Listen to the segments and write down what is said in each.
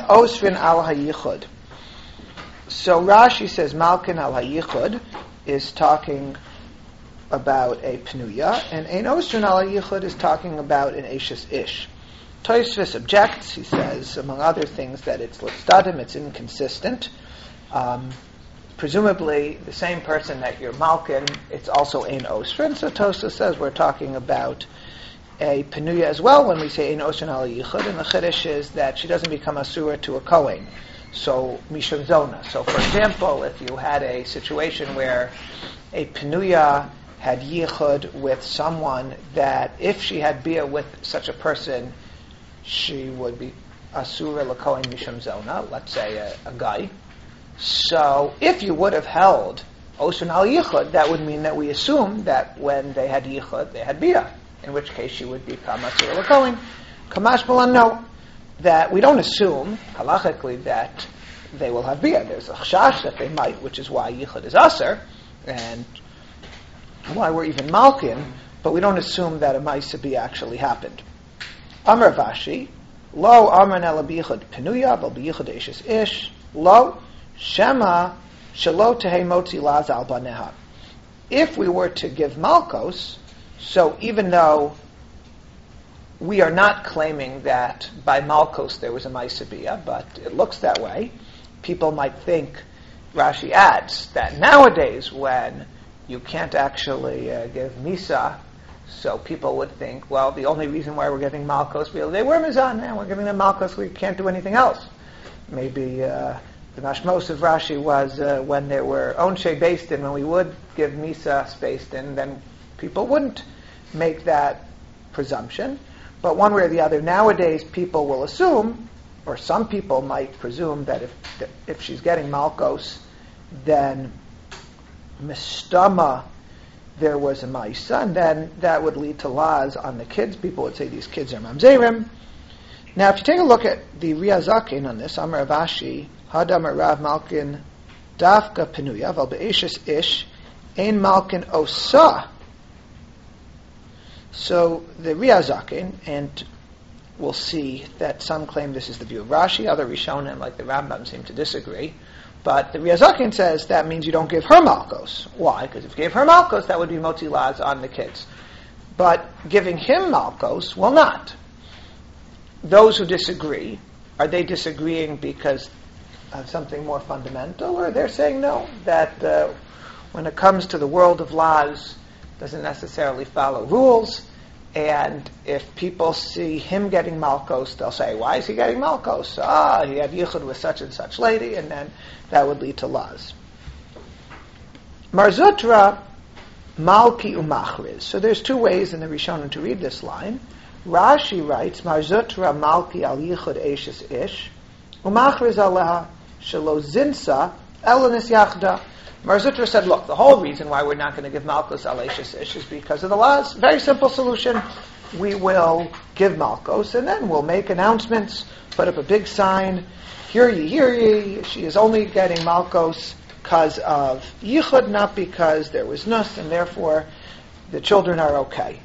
osrin al hayichud. So Rashi says Malkin al hayichud is talking about a Pnuya, and Ein Osrin al hayichud is talking about an Eishes Ish. Tosfos objects, he says, among other things, that it's Litzdadim, it's inconsistent. Presumably, the same person that you're Malkin, it's also Ein Osrin. So Tosfos says we're talking about a Penuya as well when we say Ein Osrin al Yichud, and the Chiddush is that she doesn't become Asura to a Kohen. So, Mishum Zona. So, for example, if you had a situation where a Penuya had Yichud with someone that if she had Bia with such a person, she would be Asura L'Kohen Mishum Zona, let's say a guy. So, if you would have held Osrin al Yichud, that would mean that we assume that when they had Yichud, they had Bia, in which case she would become Asura L'Kohen. Kamash Balan, no. That we don't assume, halachically, that they will have Bia. There's a chashash that they might, which is why Yichud is Aser, and why we're even Malkin, but we don't assume that a Maisa Bia actually happened. Amar Vashi, Lo Amar Nela B'Yichud Penuya, Vel B'Yichud Eishes Ish, Lo Shema Shelo Tehei Motzi Laz Al Baneha. If we were to give Malkos, so even though we are not claiming that by Malkos there was a Maisa Bia, but it looks that way, people might think, Rashi adds, that nowadays when you can't actually give Misa, so people would think, well, the only reason why we're giving Malkos, they were Mizan, and we're giving them Malkos, we can't do anything else. Maybe the mashmos of Rashi was when there were Onshe based in, when we would give Misa spaced in, then people wouldn't make that presumption. But one way or the other, nowadays people will assume, or some people might presume, that if she's getting Malkos, then Mistama, there was a Maisa, and then that would lead to laws on the kids. People would say these kids are Mamzerim. Now, if you take a look at the Riazakin on this, Amar Avashi, Hadam Rav Malkin, Dafka Penuya, Val Be'eshes Ish, Ein Malkin Osa. So the Riazakin, and we'll see that some claim this is the view of Rashi, other Rishonim, like the Rambam, seem to disagree. But the Riazakin says that means you don't give her Malkos. Why? Because if you gave her Malkos, that would be Motzi Laz on the kids. But giving him Malkos will not. Those who disagree, are they disagreeing because of something more fundamental, or they're saying no, that when it comes to the world of laws, doesn't necessarily follow rules, and if people see him getting Malkos, they'll say, why is he getting Malkos? He had Yichud with such and such lady, and then that would lead to laws. Marzutra, Malki Umachriz. So there's two ways in the Rishonim to read this line. Rashi writes, Marzutra Malki al Yichud Eishes Ish, Umachriz Aleha Shelo Zinsa Elanis Yachda. Marzutra said, look, the whole reason why we're not going to give Malkos al Eishes Ish is because of the laws. Very simple solution. We will give Malkos, and then we'll make announcements, put up a big sign, hear ye, she is only getting Malkos because of Yichud, not because there was Nus, and therefore the children are okay.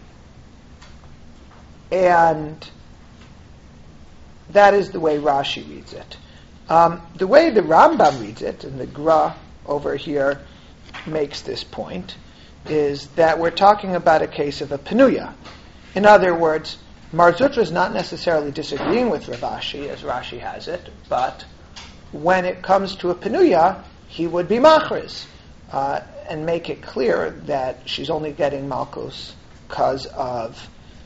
And that is the way Rashi reads it. The way the Rambam reads it, and the Gra over here makes this point, is that we're talking about a case of a Penuya. In other words, Marzutra is not necessarily disagreeing with Rav Ashi, as Rashi has it, but when it comes to a Penuya, he would be Machriz, and make it clear that she's only getting Malkos because of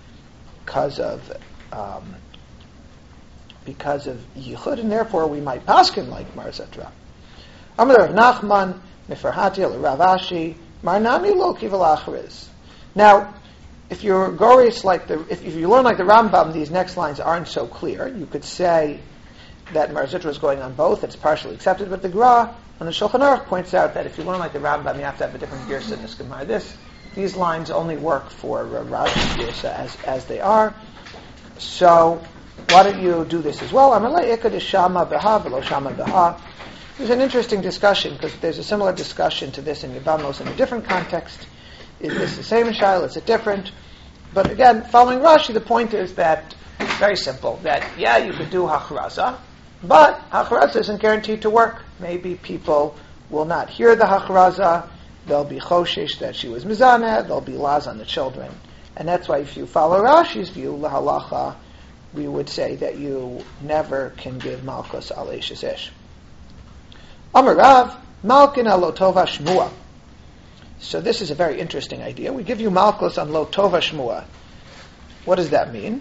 Yichud, and therefore we might paskin like Marzutra. Amar Rav Nachman, Mefarhati al Rav Ashi, Marnami lo kivalachriz. Now, if you're gorish if you learn like the Rambam, these next lines aren't so clear. You could say that Marzutra is going on both; it's partially accepted. But the Gra on the Shulchan Aruch points out that if you learn like the Rambam, you have to have a different girsa in this Gemara. These lines only work for Rashi's girsa as they are. So why don't you do this as well? Amalei ikad shama beha v'lo shama beha. There's an interesting discussion, because there's a similar discussion to this in Yevamos in a different context. Is this the same Shaila? Is it different? But again, following Rashi, the point is that, very simple, that, you could do Hachraza, But hachraza isn't guaranteed to work. Maybe people will not hear the hachraza. They'll be choshesh that she was mizaneh. There'll be laws on the children. And that's why if you follow Rashi's view, lahalacha, we would say that you never can give malchus al eshes ish. Amar Rav, malkin al lotova shmua. So this is a very interesting idea. We give you malchus on lotova shmua. What does that mean?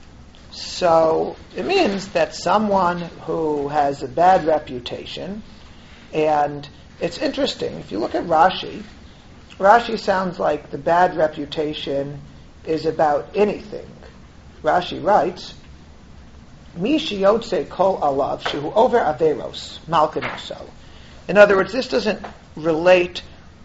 So it means that someone who has a bad reputation, and it's interesting, if you look at Rashi, Rashi sounds like the bad reputation is about anything. Rashi writes, Mi shiyotze kol alav shehu over averos malkanoso. In other words, this doesn't relate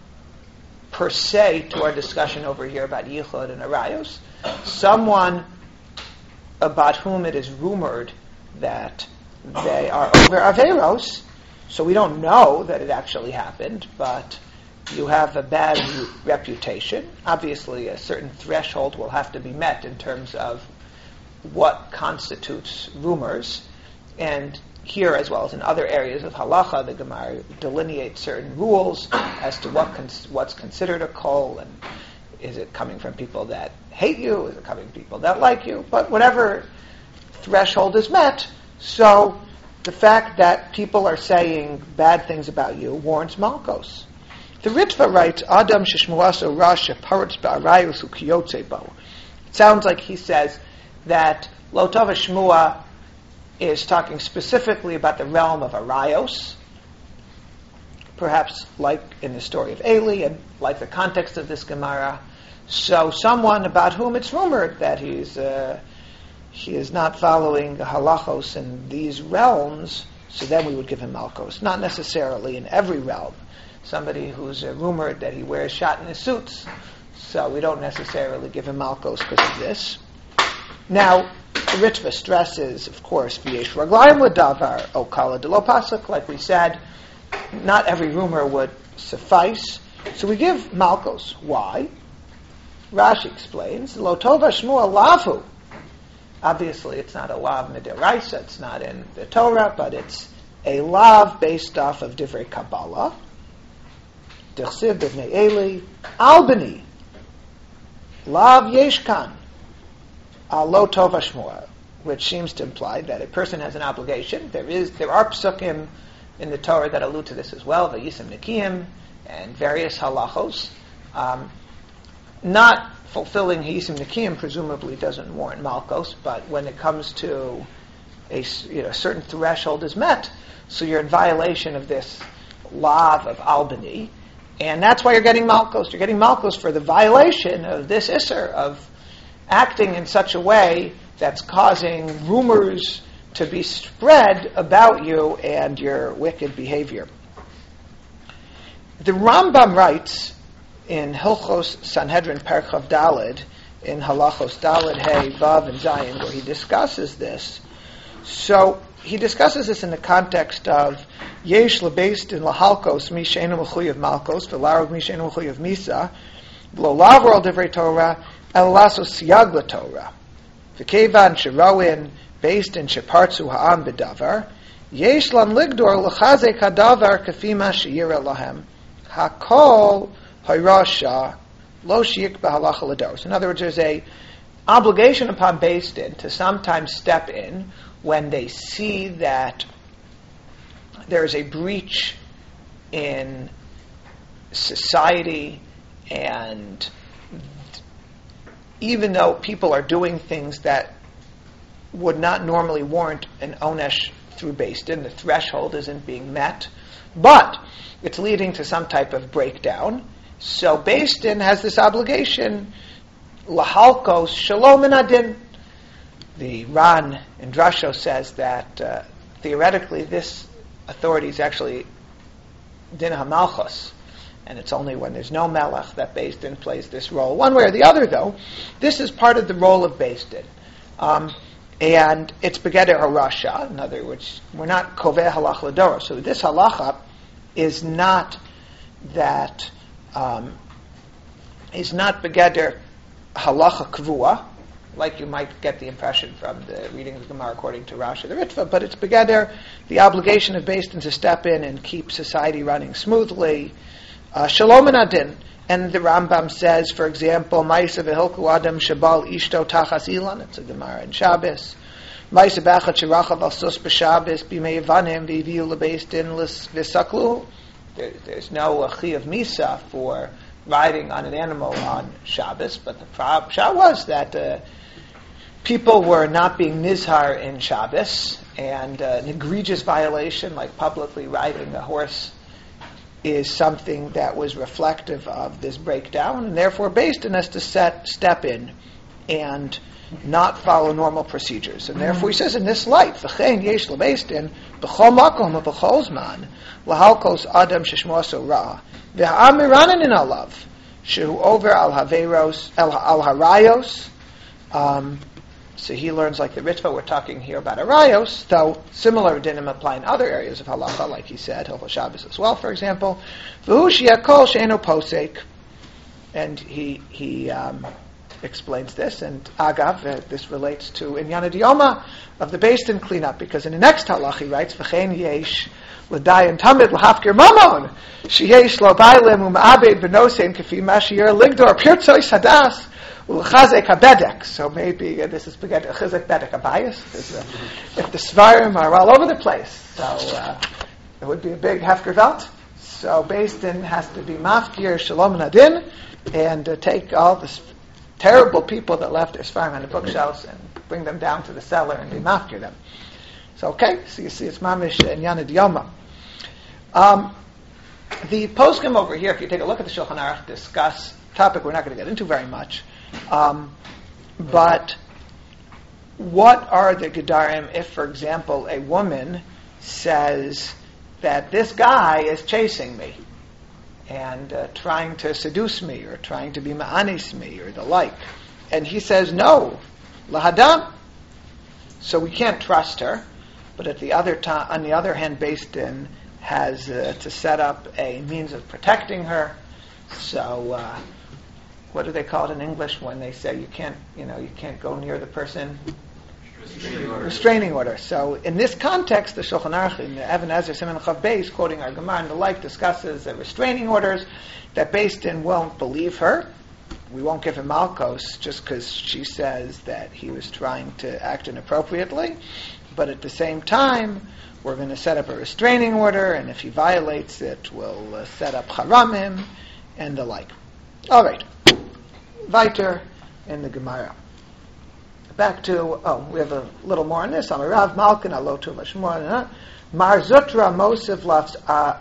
per se to our discussion over here about yichud and arayos. Someone about whom it is rumored that they are over averos, so we don't know that it actually happened, but you have a bad reputation. Obviously, a certain threshold will have to be met in terms of what constitutes rumors. And here, as well as in other areas of halacha, the Gemara delineates certain rules as to what's considered a kol, and is it coming from people that hate you? Is it coming from people that like you? But whatever threshold is met, so the fact that people are saying bad things about you warrants malchus. The Ritva writes, Adam sheshmuaso rash sheparetz ba'arayus ukiyotze bo. It sounds like he says that lo tova shmua is talking specifically about the realm of arayos, perhaps like in the story of Eli and like the context of this Gemara. So someone about whom it's rumored that he is not following the halachos in these realms, so then we would give him malchus. Not necessarily in every realm. Somebody who's rumored that he wears shatnez suits, so we don't necessarily give him malchus because of this. Now, the Ritva stresses, of course, v'yesh raglayim l'davar okala de lo pasuk. Like we said, not every rumor would suffice, so we give malchus. Why? Rashi explains, lo tova shmua lavu. Obviously, it's not a lav midiraisa, it's not in the Torah, but it's a lav based off of divrei Kabbalah. D'chsiv b'vnei Eli, albani, lav yeshkan, lo tova shmua, which seems to imply that a person has an obligation. There are psukim in the Torah that allude to this as well, v'yisim nikiyim, and various halachos. Not fulfilling Hisim Nikiyim presumably doesn't warrant Malchus, but when it comes to a certain threshold is met, so you're in violation of this lav of Albany, and that's why you're getting Malchus. You're getting Malchus for the violation of this Isser, of acting in such a way that's causing rumors to be spread about you and your wicked behavior. The Rambam writes in Hilchos Sanhedrin Perchav Daled, in Halachos Daled, Hey, Vav, and Zayin, where he discusses this. So he discusses this in the context of Yesh lebeist in lahalkos mi sheinu mechuyev malkos v'larov mi sheinu mechuyev misa v'lo lavar al divrei Torah el lasos siyag l'Torah v'kevan sheroin based in shepartzu ha'am b'davar yesh lan ligdor l'chazek hadavar kafima sheyira lahem hakol Hayrasha, lo shiyik b'halacha l'dos. In other words, there's a obligation upon Beis Din to sometimes step in when they see that there is a breach in society, and even though people are doing things that would not normally warrant an onesh through Beis Din, the threshold isn't being met, but it's leading to some type of breakdown. So Beis Din has this obligation, lahalkos shalom and adin. The Ran in Drasho says that theoretically this authority is actually din hamalchus, and it's only when there's no melech that Beis Din plays this role. One way or the other, though, this is part of the role of Beis Din. And it's begeder harasha. In other words, we're not koveh halach l'dora. So this halacha is not that is not begeder halacha kvua. like you might get the impression from the reading of the Gemara according to Rashi the Ritva, but it's begeder the obligation of Beis Din to step in and keep society running smoothly. Shalom and adin. And the Rambam says, for example, Ma'isa v'hilku adam shabal ishto tachas ilan. It's a Gemara in Shabbos. Ma'isa b'achat sherachav al sus b'Shabbos b'mei avanim v'yiviu l'beis din v'saklu. There's no chi of misa for riding on an animal on Shabbos, but the pshat was that people were not being nizhar in Shabbos, and an egregious violation like publicly riding a horse is something that was reflective of this breakdown, and therefore Beis Din has to step in and not follow normal procedures. And therefore he says in this light, V'chein yesh leBeis Din b'chol makom v'chol zman lahalkos adam sheshmoso ra v'ha'am miranin alav shehu over al haveros al harayos. So he learns like the Ritva. We're talking here about arayos, though similar dinim apply in other areas of halacha, like he said, Hilchos Shabbos as well, for example. V'hu shi'akol she'eno posek, and he explains this. And agav, this relates to Inyana Diyoma of the Beis Din cleanup, because in the next halach he writes, V'chein yesh l'dayan tamid l'hafkir mamon sheyesh lo bailim u'ma'abed v'nosein kefi mashir ligdor pirtzois hadas. So maybe this is a chizek bedek, a bias. If the svarim are all over the place, so it would be a big hefker velt. So Beis Din has to be mafkir shalom and adin, and take all the terrible people that left their svarim on the bookshelves and bring them down to the cellar and be mafkir them. So okay, so you see it's mamish and yana diyoma. The poskim over here, if you take a look at the Shulchan Aruch, discuss topic we're not going to get into very much. But what are the gedarim if, for example, a woman says that this guy is chasing me and trying to seduce me or trying to be ma'anis me or the like, and he says no, lahadam, so we can't trust her. But on the other hand, Beis Din has to set up a means of protecting her. So what do they call it in English when they say you can't go near the person? Restraining order. So in this context, the Shulchan Aruch in the Even Ezer Siman Chav Beis, quoting our Gemara and the like, discusses the restraining orders that Beis Din won't believe her. We won't give him malchos just because she says that he was trying to act inappropriately. But at the same time, we're going to set up a restraining order, and if he violates it, we'll set up haramim and the like. All right. Weiter in the Gemara. Back to, we have a little more on this. Amarav Malkin alotu lashmor. Mar zutra mosiv lafs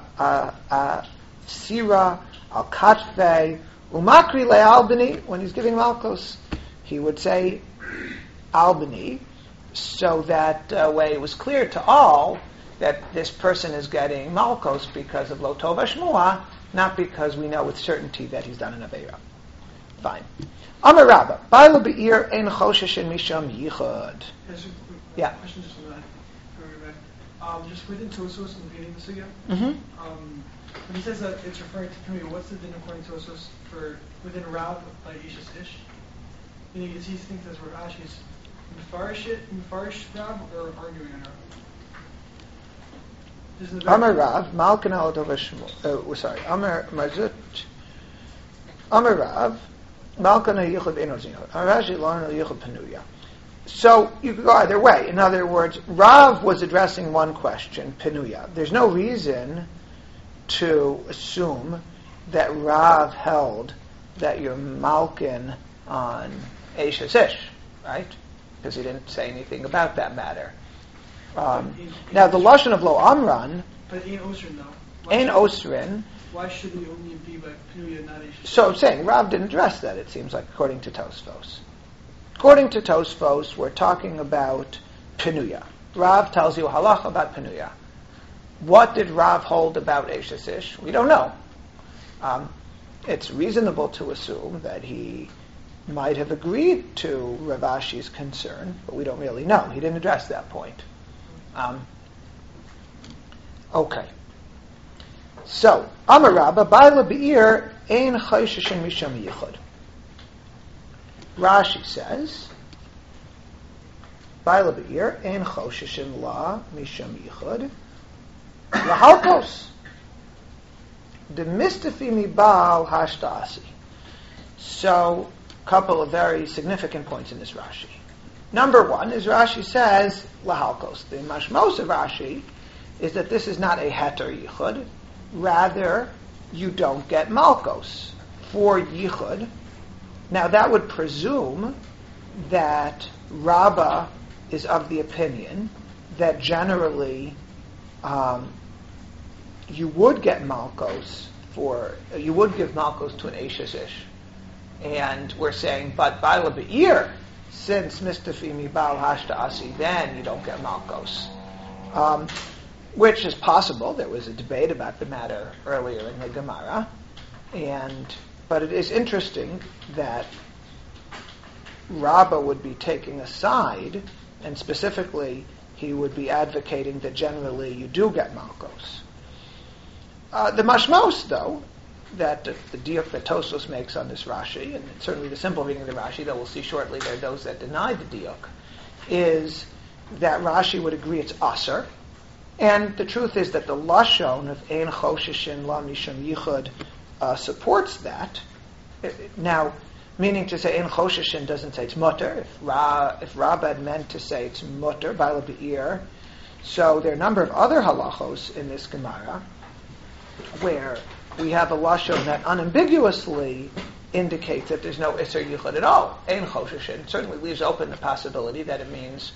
sira al katve umakri le albani. When he's giving malchus, he would say albani, so that way it was clear to all that this person is getting malchus because of lo tova shmua, not because we know with certainty that he's done an aveira. Fine. Amar Rabba, Baila be'ir ein choshesh misham yichud. Yeah. Question just on that. Just within Tosos in the beginning of the sugya. When he says that it's referring to Penuya, what's the din according to Tosos for within Rav by Isha's Ish? Meaning, does he think that's where Ashi's mefarish Rav or arguing on Rav? Amar Rav, Malkin al Dovashmo. Sorry, Amar Marzut. Amar Rav. So you could go either way. In other words, Rav was addressing one question, Penuya. There's no reason to assume that Rav held that you're malkin on Eishes Ish, right? Because he didn't say anything about that matter. Now, the lashon of Lo Amran, but Ein Osrin though. Ein Osrin. Why should we only be by Penuya, not Eishes? So I'm saying Rav didn't address that, it seems like, according to Tosfos. According to Tosfos, we're talking about Penuya. Rav tells you halacha about Penuya. What did Rav hold about Eishes Ish? We don't know. It's reasonable to assume that he might have agreed to Rav Ashi's concern, but we don't really know. He didn't address that point. Okay. So, Amar Rabba, Baila Be'ir, Ein Chayshishin Misham Yichud. Rashi says, Baila Be'ir, Ein Choshishin La Misham Yichud, Lahalkos, the Mistafi Mi Baal Hashtasi. So, a couple of very significant points in this Rashi. Number one is Rashi says, Lahalkos. The mashmos of Rashi is that this is not a heter yichud, rather, you don't get malkos for yichud. Now that would presume that Rabbah is of the opinion that generally you would get malkos you would give malkos to an Eishes Ish. And we're saying, but Baila Be'ir, since Mistafi Mi Baal Hashta'asi, then you don't get malkos. Which is possible. There was a debate about the matter earlier in the Gemara. But it is interesting that Rabbah would be taking a side, and specifically he would be advocating that generally you do get malkos. The mashmos, though, that the diuk that Tosfos makes on this Rashi, and certainly the simple reading of the Rashi, that we'll see shortly, there are those that deny the diuk, is that Rashi would agree it's aser, and the truth is that the lashon of ein choshishin la misham yichud supports that. Now, meaning to say ein choshishin doesn't say it's mutter. If Rabbah had meant to say it's mutter, Baila Be'ir, so there are a number of other halachos in this Gemara where we have a lashon that unambiguously indicates that there's no iser yichud at all. Ein choshishin certainly leaves open the possibility that it means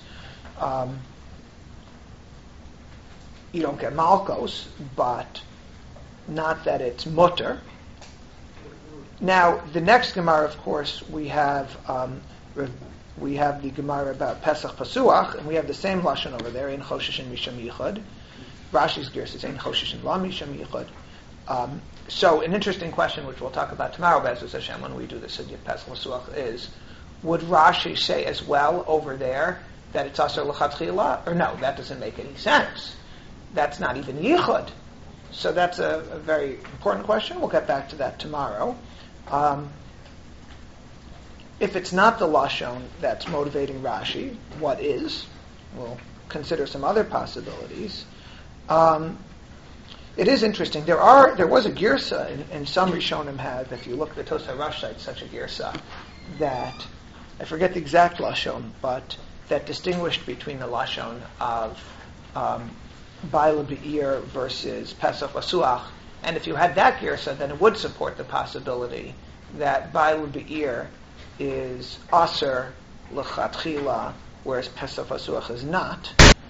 you don't get malkos, but not that it's mutter. Now, the next Gemara, of course, we have the Gemara about Pesach Pasuach, and we have the same lashon over there in Choshishin Misham Yichud. Rashi's gear says in Choshishin La Misham Yichud. So, an interesting question, which we'll talk about tomorrow, Be'ezus Hashem, when we do the Sugya Pesach Pasuach, is: would Rashi say as well over there that it's Aser L'Chatchila? Or no, that doesn't make any sense. That's not even Yichud. So that's a very important question. We'll get back to that tomorrow. If it's not the lashon that's motivating Rashi, what is? We'll consider some other possibilities. It is interesting. There was a girsa, and some Rishonim have. If you look at the Tosai Rosh site, such a girsa that I forget the exact lashon, but that distinguished between the lashon of Baila Be'ir versus Pesach Pasuach. And if you had that girsa, then it would support the possibility that Baila Be'ir is Aser L'Chatchila, whereas Pesach Pasuach is not.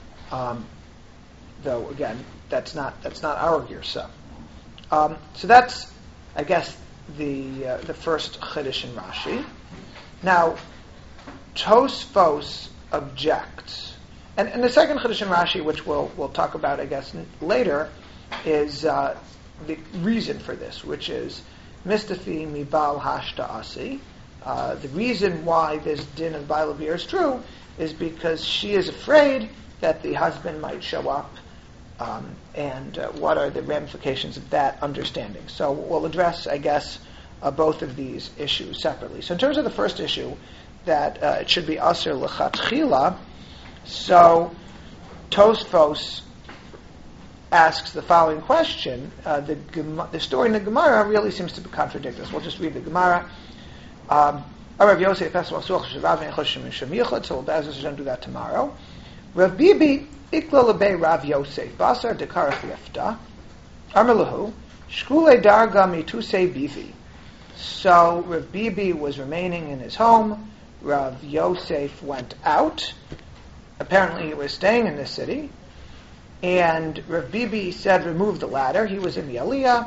Though again, that's not our girsa. So that's, I guess, the first Chiddush in Rashi. Now, Tosfos objects. And the second Chiddush in Rashi, which we'll talk about, I guess, later, is the reason for this, which is Mistafi Mi Baal Hashta'asi. The reason why this din of Baila Be'ir is true is because she is afraid that the husband might show up, and what are the ramifications of that understanding. So we'll address, I guess, both of these issues separately. So in terms of the first issue, that it should be Aser L'Chatchila, so Tosfos asks the following question. The story in the Gemara really seems to contradict us. We'll just read the Gemara. Rav Yosef, so we'll do that tomorrow. Rav Bibi ikla lebei Rav Yosef basar dekarach lifta armelahu shkule darga mituse bivi. So Rav Bibi was remaining in his home. Rav Yosef went out. Apparently he was staying in the city, and Rav Bibi said, remove the ladder. He was in the Aliyah.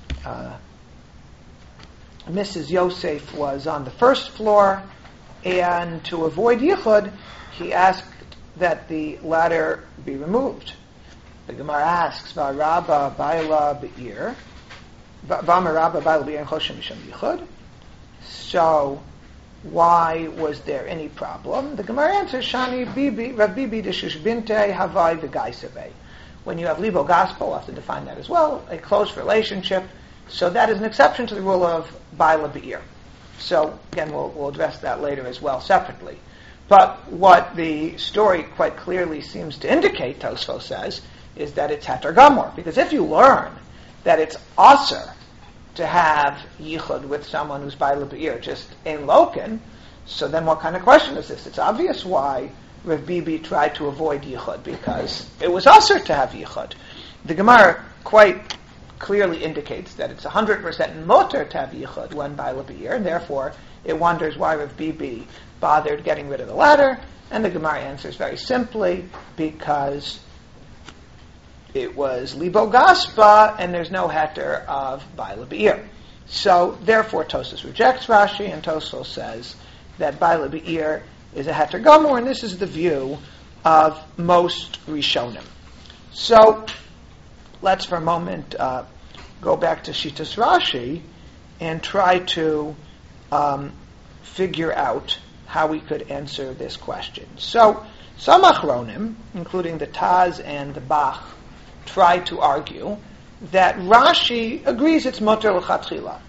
Mrs. Yosef was on the first floor, and to avoid Yichud, he asked that the ladder be removed. The Gemara asks, V'arabba Baila Be'ir, V'amarabba Baila Be'ir Choshim Misham Yichud. So, why was there any problem? The Gemara answers, Shani Bibi, Rav Bibi Deshish Binte Havai V'gaisavei. When you have Libo Gospel, we'll have to define that as well, a close relationship. So that is an exception to the rule of Baila Be'ir. So again, we'll address that later as well separately. But what the story quite clearly seems to indicate, Tosfos says, is that it's heter gamor. Because if you learn that it's aser to have yichud with someone who's ba'ila be'ir, just ein loken, so then what kind of question is this? It's obvious why Rav Bibi tried to avoid yichud, because it was aser to have yichud. The Gemara quite clearly indicates that it's 100% mutter to have yichud when ba'ila be'ir, and therefore it wonders why Rav Bibi bothered getting rid of the latter, and the Gemara answers very simply, because it was libo gaspa, and there's no heter of ba'ila be'ir. So, therefore, Tosfos rejects Rashi, and Tosfos says that ba'ila be'ir is a heter gamor, and this is the view of most Rishonim. So, let's for a moment go back to Shitas Rashi and try to figure out how we could answer this question. So, some Achronim, including the Taz and the Bach, try to argue that Rashi agrees it's mutter l'chatchila.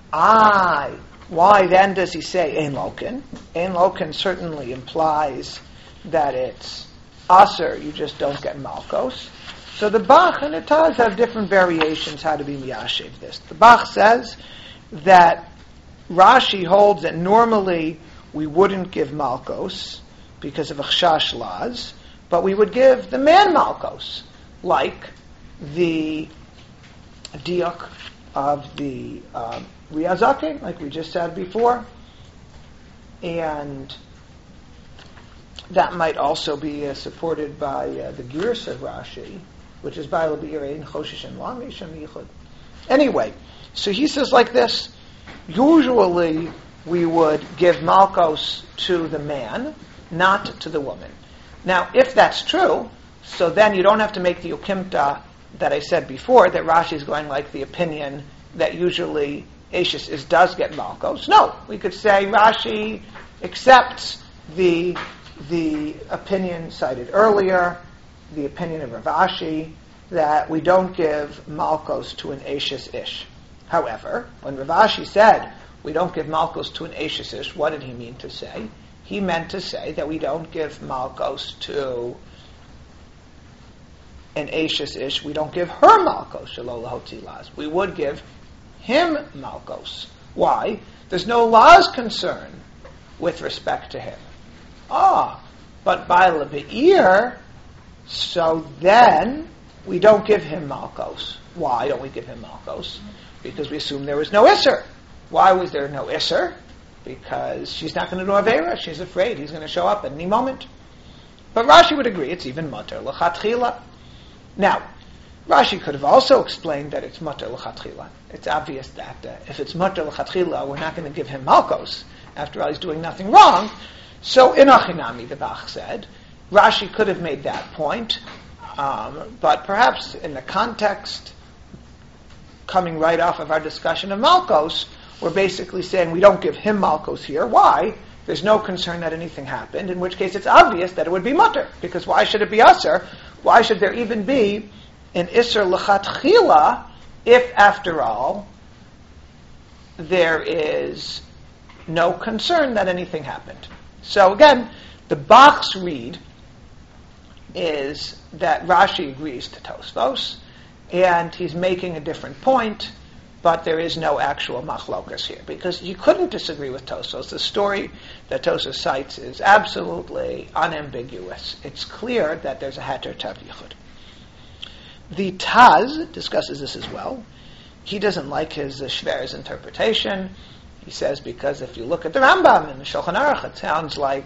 Why then does he say ein loken? Ein loken certainly implies that it's aser, you just don't get malkos. So the Bach and the Taz have different variations how to be miyashiv this. The Bach says that Rashi holds that normally we wouldn't give malkos because of achshash laws, but we would give the man malkos, like the diuk of the riyazakin, like we just said before, and that might also be supported by the Girs of Rashi, which is ba'ila be'ir choshish and lamish and yichud. Anyway, so he says like this: usually we would give malkos to the man, not to the woman. Now, if that's true, so then you don't have to make the ukimta that I said before, that Rashi is going like the opinion that usually Ashes does get malkos. No, we could say Rashi accepts the opinion cited earlier, the opinion of Rav Ashi, that we don't give malkos to an Ashes ish. However, when Rav Ashi said we don't give malkos to an Ashes ish, what did he mean to say? He meant to say that we don't give malkos to an Ashes ish, we don't give her malkos, shelo lahotzi las. We would give him malkos. Why? There's no laws concern with respect to him. But ba'ila be'ir, so then we don't give him malkos. Why don't we give him malkos? Because we assume there was no isser. Why was there no isser? Because she's not going to do avera. She's afraid he's going to show up at any moment. But Rashi would agree it's even mutter l'chatchila. Now, Rashi could have also explained that it's mutter l'chatchila. It's obvious that if it's mutter l'chatchila, we're not going to give him malkos. After all, he's doing nothing wrong. So in Achinami, the Bach said, Rashi could have made that point, but perhaps in the context coming right off of our discussion of malkos, we're basically saying we don't give him malkos here. Why? There's no concern that anything happened, in which case it's obvious that it would be mutter, because why should it be aser? Why should there even be an isser l'chatchila if, after all, there is no concern that anything happened? So again, the Bach's read is that Rashi agrees to Tosfos, and he's making a different point, but there is no actual machlokas here, because you couldn't disagree with Tosfos. The story that Tosfos cites is absolutely unambiguous. It's clear that there's a heter tav yichud. The Taz discusses this as well. He doesn't like his Shver's interpretation. He says because if you look at the Rambam and the Shulchan Aruch, it sounds like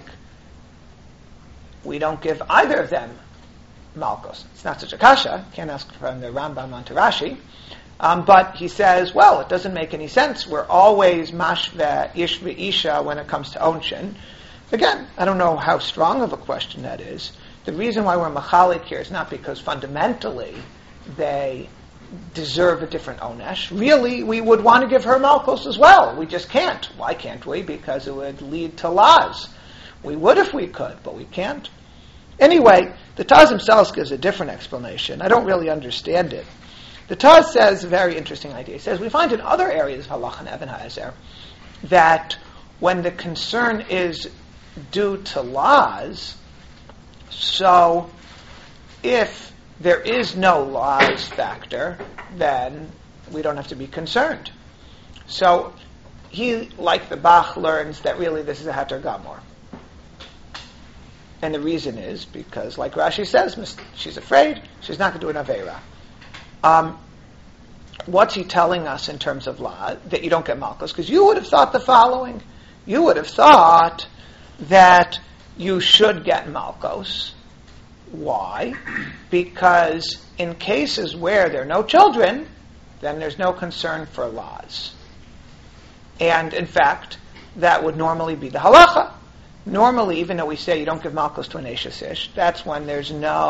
we don't give either of them malkos. It's not such a kasha. Can't ask from the Rambam onto Rashi. But he says, well, it doesn't make any sense. We're always mashve ish v'isha when it comes to onshin. Again, I don't know how strong of a question that is. The reason why we're machalik here is not because fundamentally they deserve a different onesh. Really, we would want to give her malkos as well. We just can't. Why can't we? Because it would lead to laws. We would if we could, but we can't. Anyway, the Taz himself gives a different explanation. I don't really understand it. The Taz says a very interesting idea. He says, we find in other areas of Halach and Even HaEzer that when the concern is due to laws, so if there is no laws factor, then we don't have to be concerned. So he, like the Bach, learns that really this is a Heter Gamor. And the reason is because, like Rashi says, she's afraid, she's not going to do an Aveira. What's he telling us in terms of law? That you don't get Malchus? Because you would have thought the following. You would have thought that you should get Malchus. Why? Because in cases where there are no children, then there's no concern for laws. And in fact, that would normally be the halacha. Normally, even though we say you don't give Malchus to an Eishes Ish, that's when there's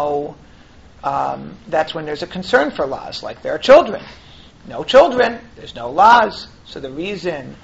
that's when there's a concern for laws, like there are children. No children, there's no laws. So the reason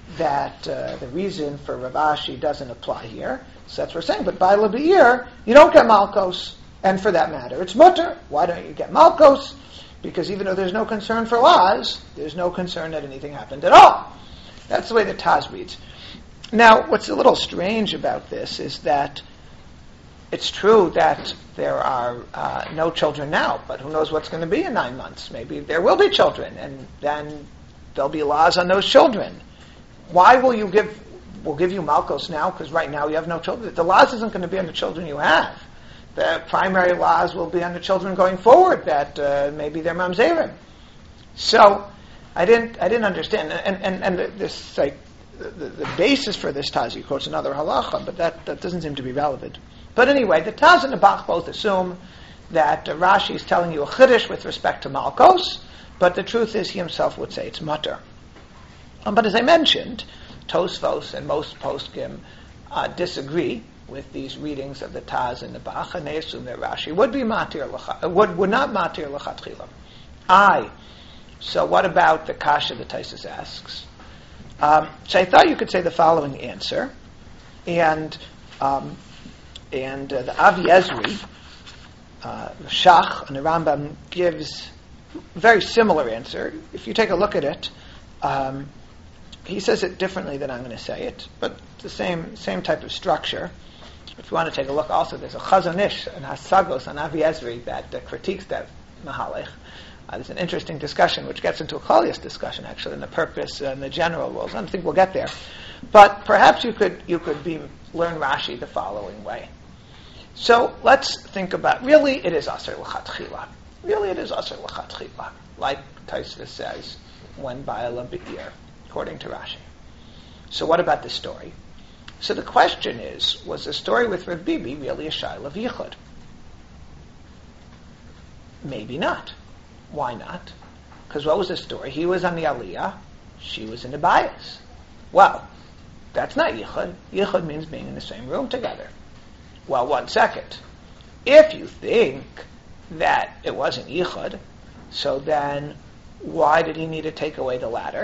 for Rav Ashi doesn't apply here. So that's what we're saying. But by L'Be'ir, you don't get Malchus. And for that matter, it's mutter. Why don't you get Malchus? Because even though there's no concern for laws, there's no concern that anything happened at all. That's the way the Taz reads. Now, what's a little strange about this is that it's true that there are no children now, but who knows what's going to be in 9 months? Maybe there will be children, and then there'll be laws on those children. Why will you we'll give you Malchus now, because right now you have no children? The laws isn't going to be on the children you have. The primary laws will be on the children going forward, that maybe they're mamzerim. So, I didn't understand, and this, like, the basis for this Taz, he quotes another halacha, but that doesn't seem to be relevant. But anyway, the Taz and the Bach both assume that Rashi is telling you a chiddush with respect to Malchus, but the truth is he himself would say it's mutter. But as I mentioned, Tosfos and most poskim disagree with these readings of the Taz and the Bach, and they assume that Rashi would be would not matir l'chatchila. So what about the kasha that Taisus asks? So I thought you could say the following answer, and the Avi Ezri, Shach, and the Rambam gives a very similar answer. If you take a look at it, he says it differently than I'm going to say it, but the same type of structure. If you want to take a look, also there's a Chazon Ish and Hasagos on Avi Ezri that critiques that Mahalech. There's an interesting discussion which gets into a Klalius discussion actually, and the purpose and the general rules. I don't think we'll get there, but perhaps you could learn Rashi the following way. So let's think about, really it is Aser L'Chatchila. Really it is Aser L'Chatchila, like Tosfos says, when Ba'ala Be'ir, according to Rashi. So what about this story? So the question is, was the story with Rav Bibi really a Shaila of Yichud? Maybe not. Why not? Because what was the story? He was on the Aliyah, she was in the bias. Well, that's not Yichud. Yichud means being in the same room together. Well, 1 second. If you think that it wasn't Yichud, so then why did he need to take away the ladder?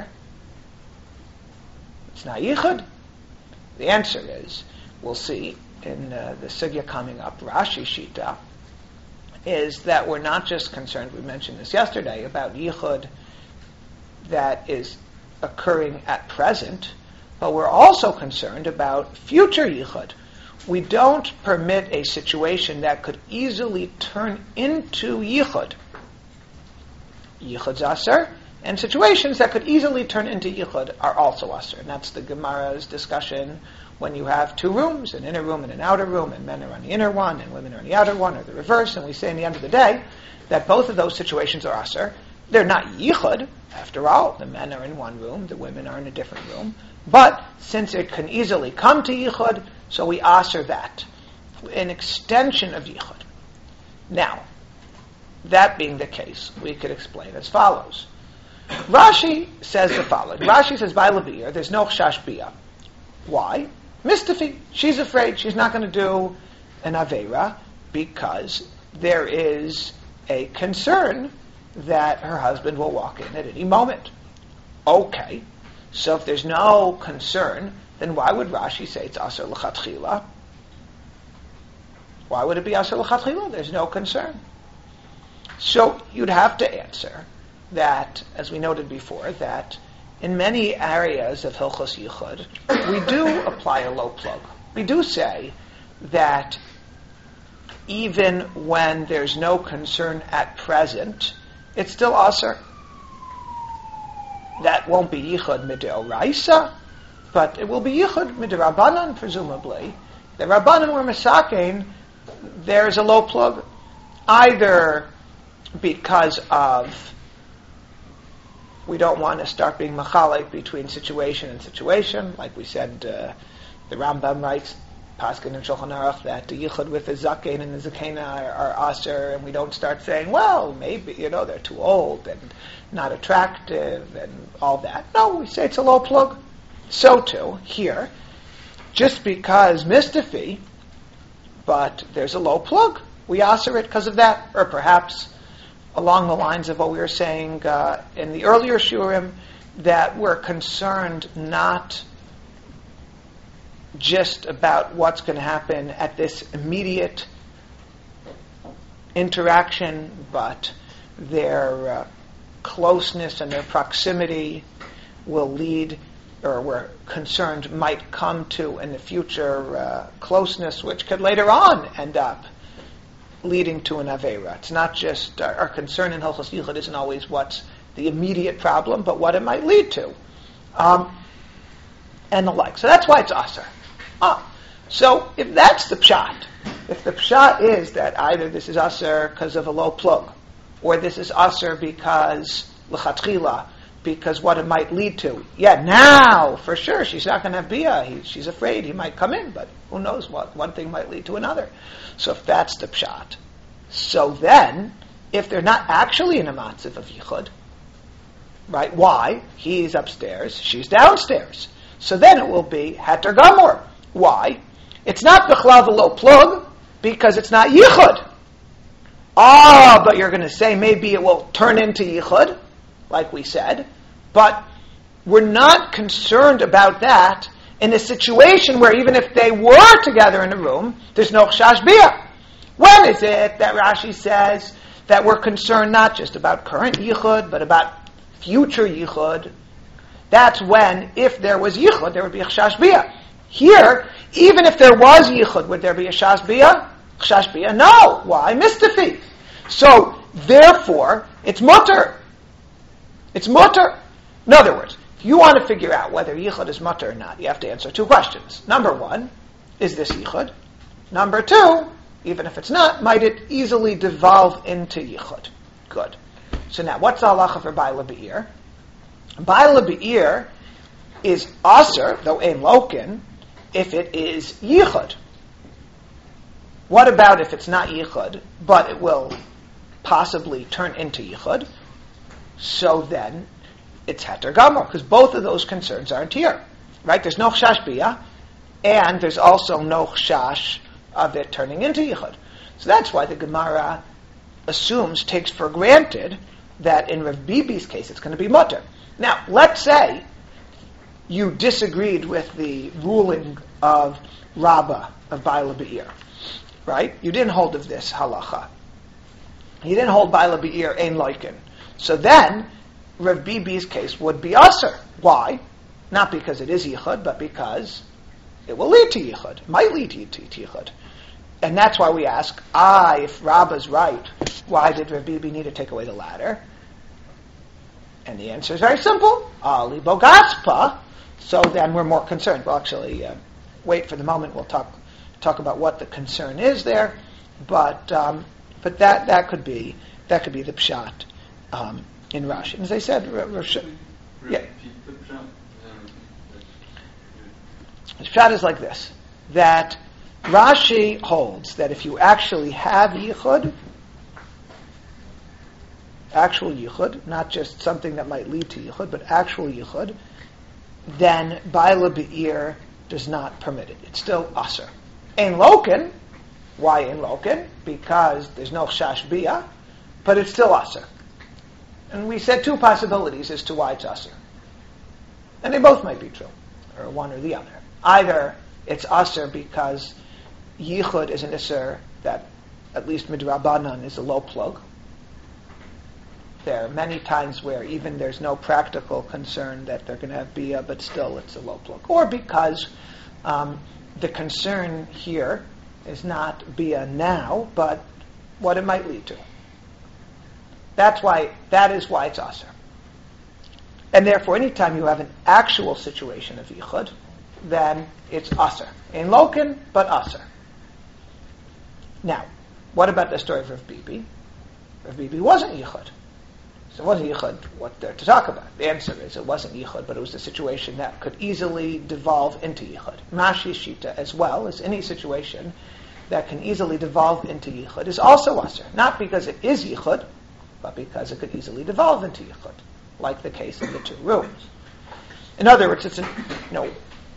It's not Yichud. The answer is, we'll see in the sugya coming up, Rashi Shita, is that we're not just concerned, we mentioned this yesterday, about Yichud that is occurring at present, but we're also concerned about future Yichud. We don't permit a situation that could easily turn into Yichud. Yichud's Aser, and situations that could easily turn into Yichud are also Aser. And that's the Gemara's discussion when you have 2 rooms, an inner room and an outer room, and men are on the inner one, and women are on the outer one, or the reverse, and we say in the end of the day that both of those situations are Aser. They're not Yichud, after all. The men are in one room, the women are in a different room. But since it can easily come to Yichud, so we Aser that. An extension of Yichud. Now, that being the case, we could explain as follows. Rashi says the following. Rashi says, by L'Be'ir, there's no Chash Biyah. Why? Mystifi. She's afraid she's not going to do an Aveira because there is a concern that her husband will walk in at any moment. Okay. So if there's no concern, then why would Rashi say it's Aser L'Chatchila? Why would it be Aser L'Chatchila? There's no concern. So you'd have to answer that, as we noted before, that in many areas of Hilchos Yichud, we do apply a low plug. we do say that even when there's no concern at present, it's still aser. That won't be yichud mideoraisa, but it will be yichud midirabanan, presumably. The Rabbanan were misakein, there's a low plug, either because of we don't want to start being machalek between situation and situation, like we said, the Rambam writes, Paskin and Shulchan Aruch, that the yichud with the zakein and the zakena are aser, and we don't start saying, well, maybe, they're too old and not attractive and all that. No, we say it's a low plug. So too, here, just because mistaphy, but there's a low plug, we aser it because of that, or perhaps along the lines of what we were saying in the earlier shurim, that we're concerned not just about what's going to happen at this immediate interaction, but their closeness and their proximity will lead, or we're concerned might come to in the future closeness, which could later on end up leading to an Aveira. It's not just, our concern in Hilchos Yichud isn't always what's the immediate problem, but what it might lead to. And the like. So that's why it's Aser. So if that's the pshat, if the pshat is that either this is Aser because of a low plug, or this is Aser because l'chatchila, because what it might lead to. Yeah, now, for sure, she's not going to have bia. She's afraid he might come in, but who knows what? One thing might lead to another. So if that's the pshat, so then, if they're not actually in a matzav of yichud, right? Why? He's upstairs, she's downstairs. So then it will be heter gamor. Why? It's not b'chlal the low plug, because it's not yichud. But you're going to say maybe it will turn into yichud, like we said, but we're not concerned about that in a situation where even if they were together in a room, there's no chash bia. When is it that Rashi says that we're concerned not just about current yichud, but about future yichud? That's when, if there was yichud, there would be a chash bia. Here, even if there was yichud, would there be a chash bia? Chash bia? No. Why? Mistafi. So, therefore, it's mutter. It's mutter. In other words, if you want to figure out whether yichud is mutter or not, you have to answer two questions. Number one, is this yichud? Number two, even if it's not, might it easily devolve into yichud? Good. So now, what's the halacha for Baila Be'ir? Baila Be'ir is aser, though ein lokin, if it is yichud. What about if it's not yichud, but it will possibly turn into yichud? So then, it's heter gamor, because both of those concerns aren't here. Right? There's no chash bia, and there's also no chash of it turning into yichud. So that's why the Gemara takes for granted, that in Rav Bibi's case, it's going to be mutter. Now, let's say you disagreed with the ruling of Rabbah of Baila Be'ir. Right? You didn't hold of this halacha. You didn't hold Baila Be'ir ein loikin. So then, Rav Bibi's case would be aser. Why? Not because it is yichud, but because it will lead to yichud. It might lead to yichud. And that's why we ask, if Rabbah's right, why did Rav Bibi need to take away the ladder? And the answer is very simple. Ali bogaspa. So then we're more concerned. We'll actually wait for the moment. We'll talk about what the concern is there. But that could be the pshat in Rashi. And as I said, the pshat is like this: that Rashi holds that if you actually have yichud, actual yichud, not just something that might lead to yichud, but actual yichud, then Baila Be'ir does not permit it. It's still aser. Ein lokin. Why ein lokin? Because there's no chash bia, but it's still aser. And we said two possibilities as to why it's aser. And they both might be true, or one or the other. Either it's aser because yichud is an iser that, at least midrabanan, is a low plug. There are many times where even there's no practical concern that they're going to have bia, but still it's a low plug. Or because the concern here is not bia now, but what it might lead to. That is why it's aser. And therefore, anytime you have an actual situation of yichud, then it's aser. Ein lokin, but aser. Now, what about the story of Rav Bibi? Rav Bibi wasn't yichud. So it wasn't yichud what they're to talk about. The answer is it wasn't yichud, but it was a situation that could easily devolve into yichud. Rashi shita, as well as any situation that can easily devolve into yichud, is also aser. Not because it is yichud, but because it could easily devolve into yichud, like the case of the two rooms. In other words, it's when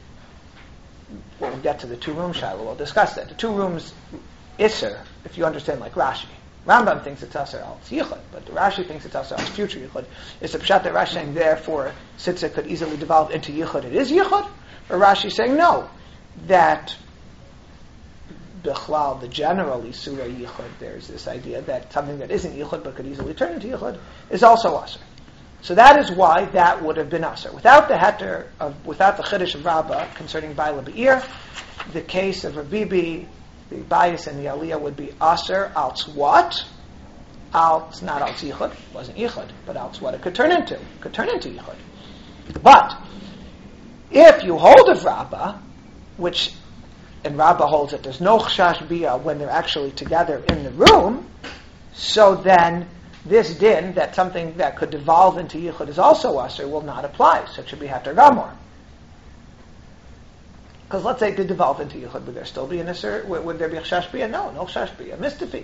we get to the two room shiloh, we'll discuss that. The two rooms iser, if you understand like Rashi. Rambam thinks it's aser al yichud, but Rashi thinks it's aser al future yichud. It's a pshat that Rashi saying, therefore, since it could easily devolve into yichud, it is yichud? Or Rashi saying, no, that Bichlal, the general Isura Yichud, there's this idea that something that isn't Yichud but could easily turn into Yichud is also Aser. So that is why that would have been Aser. Without the Chiddush of Rabbah concerning Baila Be'ir, the case of Rav Bibi, the bias and the Aliyah would be Aser, als what? Als, not als Yichud, wasn't Yichud, but als what it could turn into. It could turn into Yichud. But, if you hold of Rabbah, which and Rabbah holds that there's no chashash bia when they're actually together in the room, so then this din, that something that could devolve into yichud is also aser, will not apply. So it should be heter gamor. Because let's say it did devolve into yichud, would there still be an aser? Would there be a chashash bia? No chashash bia. Mistafi.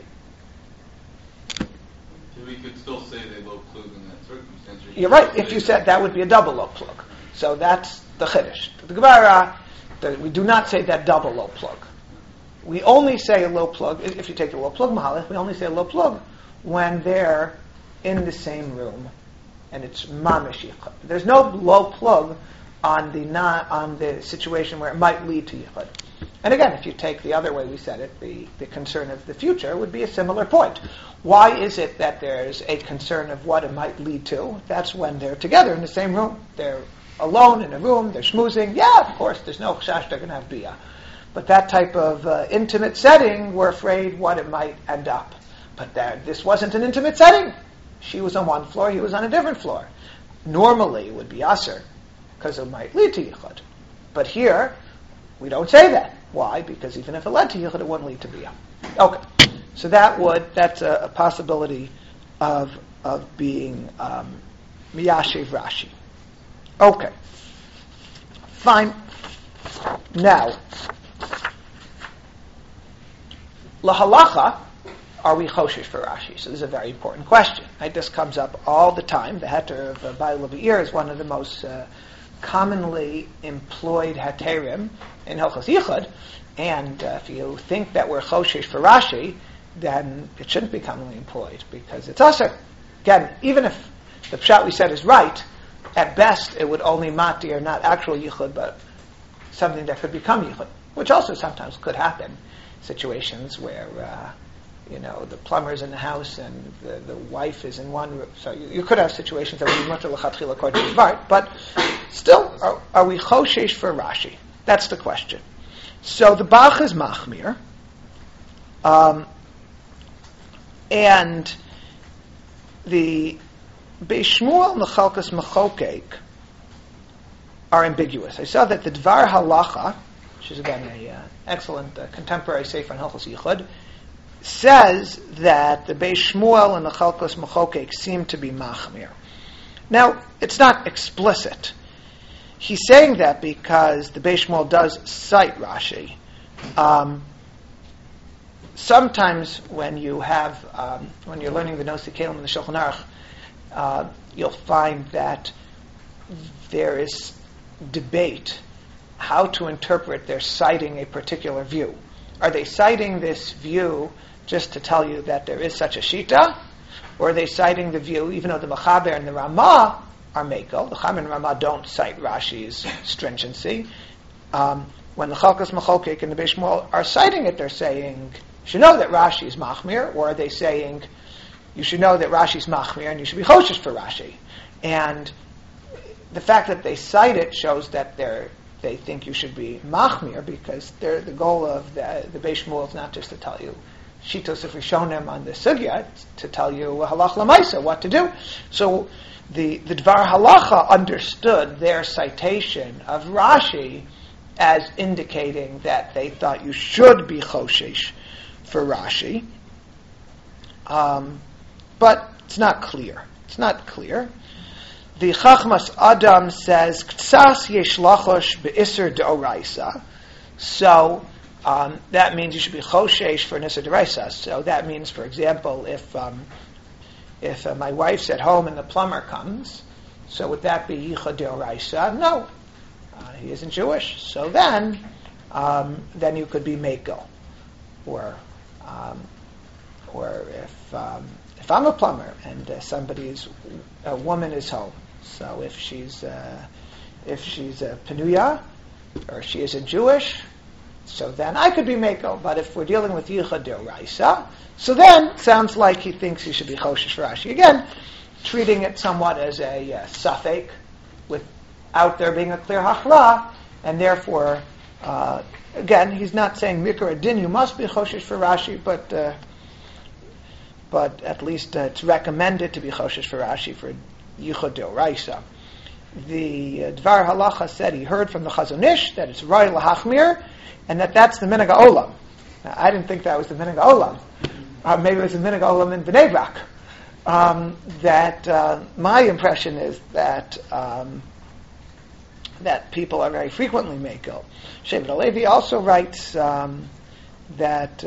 We could still say they low plug in that circumstance. You're right. If you said that would be a double low plug. So that's the chiddush. The Gemara, we do not say that double low plug. We only say a low plug, if you take the low plug mahalach, we only say a low plug when they're in the same room and it's mamish yichud. There's no low plug on the situation where it might lead to yichud. And again, if you take the other way we said it, the concern of the future would be a similar point. Why is it that there's a concern of what it might lead to? That's when they're together in the same room. They're alone in a room, they're schmoozing. Yeah, of course, there's no chash they're going to have bia. But that type of intimate setting, we're afraid what it might end up. But this wasn't an intimate setting. She was on one floor, he was on a different floor. Normally, it would be aser, because it might lead to yichud. But here, we don't say that. Why? Because even if it led to yichud, it wouldn't lead to bia. Okay, so that's a possibility of being miyashiv Rashi. Okay, fine. Now, lahalacha, are we choshesh for Rashi? So this is a very important question. Right? This comes up all the time. The heter of Baila Be'ir is one of the most commonly employed heterim in Hilchos Yichud. And if you think that we're choshesh for Rashi, then it shouldn't be commonly employed because it's aser. Again, even if the pshat we said is right, at best, it would only matir not actual yichud, but something that could become yichud, which also sometimes could happen. Situations where, the plumber's in the house and the wife is in one room. So you could have situations that would be mutter l'chatchila according to Zvart, but still, are we choshesh for Rashi? That's the question. So the Bach is machmir, and the Beis Shmuel and the Chalkas Machokek are ambiguous. I saw that the Dvar Halacha, which is again an excellent contemporary sefer on Hilchos Yichud, says that the Beis Shmuel and the Chalkas Machokek seem to be machmir. Now, it's not explicit. He's saying that because the Beis Shmuel does cite Rashi. Sometimes when you have, when you're learning the Nosei Kelim and the Shulchan Aruch, you'll find that there is debate how to interpret their citing a particular view. Are they citing this view just to tell you that there is such a shita? Or are they citing the view, even though the Mechaber and the Ramah are Mekel, the Chaim and Ramah don't cite Rashi's stringency. When the Chalkas Machokek and the Beis Shmuel are citing it, they're saying, you should know that Rashi is Machmir, or are they saying, you should know that Rashi's Machmir and you should be choshesh for Rashi? And the fact that they cite it shows that they think you should be machmir, because the goal of the Beis Shmuel is not just to tell you shitos of Rishonim on the sugya, it's to tell you halach lamaisa, what to do. So the Dvar Halacha understood their citation of Rashi as indicating that they thought you should be choshesh for Rashi. But it's not clear. It's not clear. The Chachmas Adam says, Ktsas yesh lachosh be'isr de'oraisa. So, that means you should be choshesh for an isr de'oraisa. So that means, for example, if my wife's at home and the plumber comes, so would that be yichud de'oraisa? No. He isn't Jewish. So then you could be meko. Or if I'm a plumber and a woman is home, so if she's a penuya or she isn't Jewish, so then I could be meko. But if we're dealing with yichud de'oraisa, so then it sounds like he thinks he should be choshesh for Rashi. Again, treating it somewhat as a suffix without there being a clear hachla, and therefore, again, he's not saying mikra din, you must be choshesh for Rashi, but at least it's recommended to be choshesh for Rashi for yichud de'oraisa. The Dvar Halacha said he heard from the Chazon Ish that it's roy lahachmir, and that's the minhag ha'olam. Now, I didn't think that was the minhag ha'olam. Maybe it was the minhag ha'olam in Bnei Brak. My impression is that people are very frequently meko. Shevet HaLevi also writes that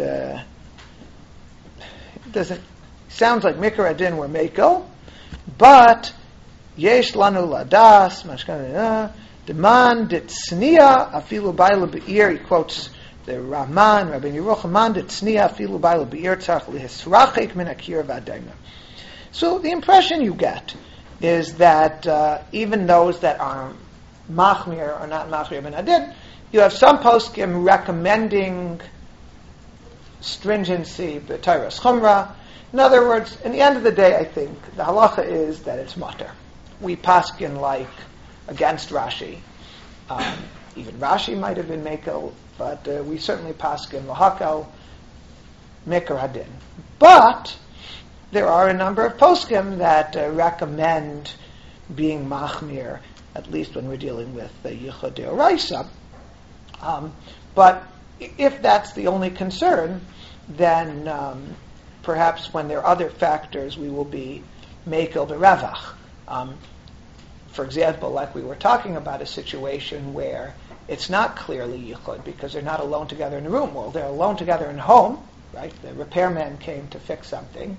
doesn't sounds like mikra adin were meko, but yesh lanu ladas mashkan deman ditznia afilu bayla beir. He quotes the Raman, Rabbi Yerucham, ditznia afilu bayla beir tzarich lihisrachik min akir v'adegna. So the impression you get is that even those that are machmir or not machmir ben adin, you have some poskim recommending stringency b'teiras chumrah. In other words, in the end of the day, I think the halacha is that it's mutter. We paskin like against Rashi. Even Rashi might have been mekel, but we certainly paskin lahakel mikra hadin. But there are a number of poskim that recommend being machmir, at least when we're dealing with the yichud de'oraisa. But if that's the only concern, then perhaps when there are other factors, we will be mekel berevach. For example, like we were talking about a situation where it's not clearly yichud because they're not alone together in a room. Well, they're alone together in a home, right? The repairman came to fix something.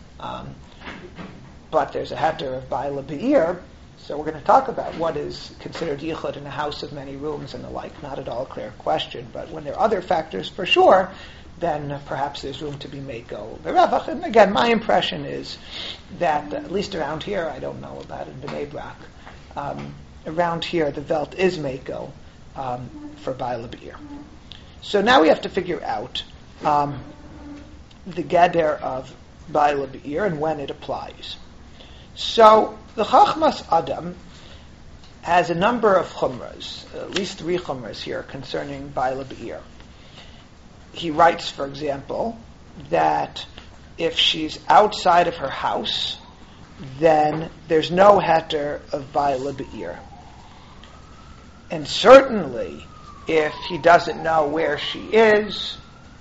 But there's a heter of Baila Be'ir, so we're going to talk about what is considered yichud in a house of many rooms and the like. Not at all a clear question, but when there are other factors for sure, then perhaps there's room to be meko berevach. And again, my impression is that, at least around here, I don't know about in Bnei Brak, around here the Welt is meko for Baila Be'ir. So now we have to figure out the gader of Baila Be'ir and when it applies. So the Chachmas Adam has a number of chumras, at least 3 chumras here concerning Baila Be'ir. He writes, for example, that if she's outside of her house, then there's no heter of Baila Be'ir. And certainly, if he doesn't know where she is.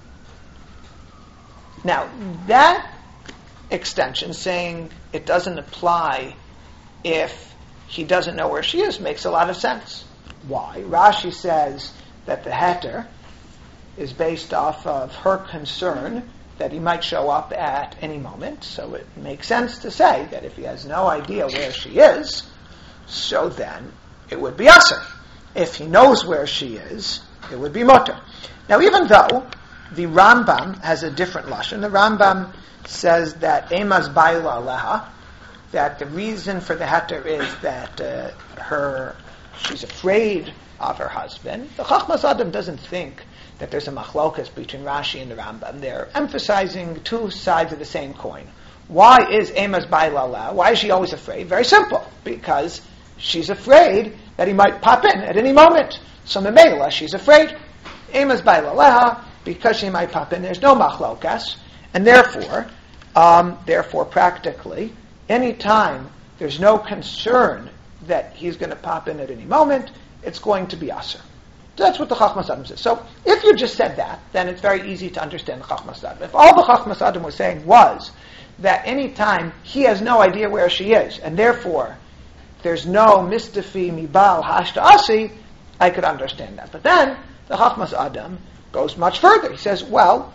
Now, that extension saying it doesn't apply if he doesn't know where she is makes a lot of sense. Why? Rashi says that the heter is based off of her concern that he might show up at any moment, so it makes sense to say that if he has no idea where she is, so then it would be asur. If he knows where she is, it would be mutter. Now, even though the Rambam has a different lashon, the Rambam says that emas baila aleha, that the reason for the heter is that she's afraid of her husband. The Chachmas Adam doesn't think that there's a machlokas between Rashi and the Rambam. They're emphasizing 2 sides of the same coin. Why is emas baila aleha? Why is she always afraid? Very simple, because she's afraid that he might pop in at any moment. So Memela, she's afraid. Emas Baila Leha, because she might pop in, there's no machlokas, and therefore practically, any time there's no concern that he's going to pop in at any moment, it's going to be aser. That's what the Chachmas Adam says. So if you just said that, then it's very easy to understand the Chachmas Adam. If all the Chachmas Adam was saying was that any time he has no idea where she is, and therefore there's no mistafi mibal hashta asi, I could understand that. But then the Chachmas Adam goes much further. He says, well,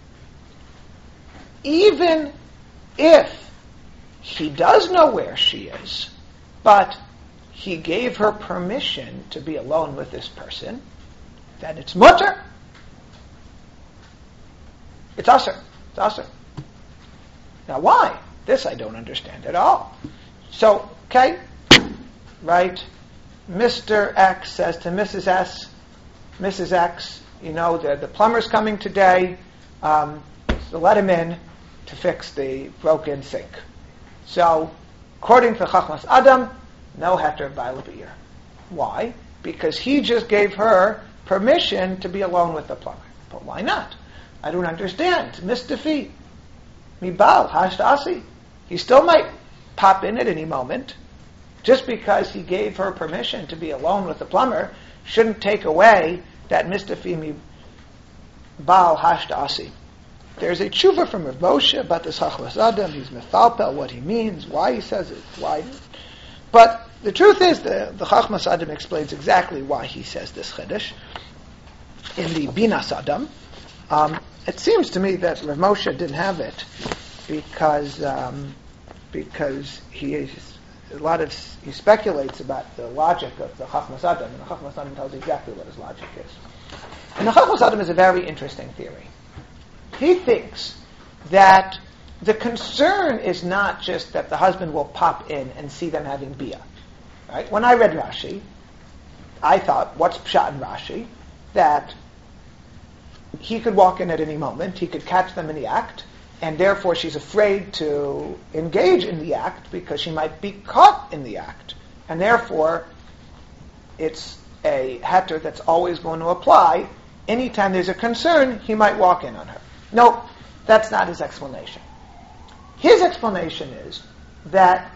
even if he does know where she is, but he gave her permission to be alone with this person, then it's mutter. It's aser. It's aser. Now why? This I don't understand at all. So, okay, right, Mr. X says to Mrs. S, Mrs. X, the plumber's coming today, so let him in to fix the broken sink. So, according to Chachmas Adam, no heter b'ayla b'ir. Why? Because he just gave her permission to be alone with the plumber. But why not? I don't understand. Mistafi. Mibal, hashtasi. He still might pop in at any moment. Just because he gave her permission to be alone with the plumber shouldn't take away that mistafi mibal hashtasi. There's a tshuva from Rav Moshe about this Chachmas Adam. He's mefalpel what he means, why he says it, why. But the truth is, the Chachmas Adam explains exactly why he says this chiddush in the Binas Adam. It seems to me that Rav Moshe didn't have it because he speculates about the logic of the Chachmas Adam, and the Chachmas Adam tells exactly what his logic is. And the Chachmas Adam is a very interesting theory. He thinks that the concern is not just that the husband will pop in and see them having bia. Right? When I read Rashi, I thought, what's pshat in Rashi? That he could walk in at any moment, he could catch them in the act, and therefore she's afraid to engage in the act because she might be caught in the act. And therefore, it's a heter that's always going to apply. Anytime there's a concern, he might walk in on her. No, that's not his explanation. His explanation is that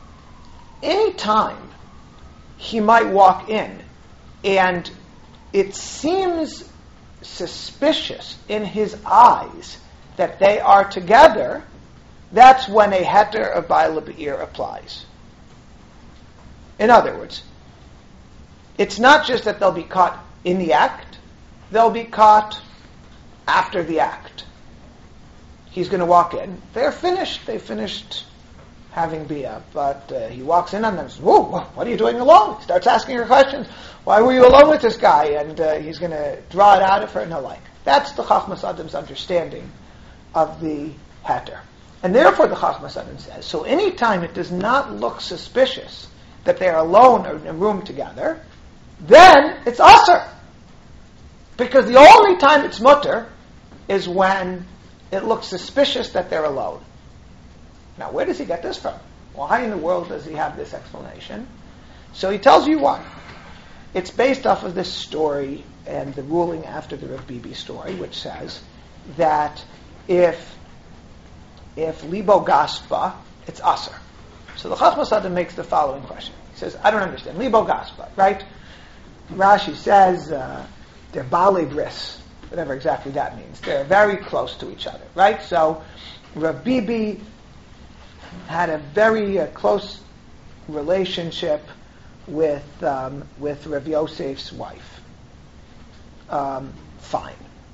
any time he might walk in and it seems suspicious in his eyes that they are together, that's when a heter of ba'ila b'ir applies. In other words, it's not just that they'll be caught in the act, they'll be caught after the act. He's going to walk in. They're finished. They finished having bia, but he walks in on them and says, "Whoa, what are you doing alone?" He starts asking her questions. Why were you alone with this guy? And he's going to draw it out of her and the like. That's the Chachmas Adam's understanding of the heter. And therefore the Chachmas Adam says, so any time it does not look suspicious that they're alone or in a room together, then it's aser. Because the only time it's mutter is when it looks suspicious that they're alone. Now, where does he get this from? Why in the world does he have this explanation? So he tells you why. It's based off of this story and the ruling after the Rav Bibi story, which says that if libo gaspa, it's aser. So the Chachmas Adam makes the following question. He says, I don't understand. Libo gaspa, right? Rashi says they're bali bris, whatever exactly that means. They're very close to each other, right? So Rav Bibi had a very close relationship with Rav Yosef's wife. Fine.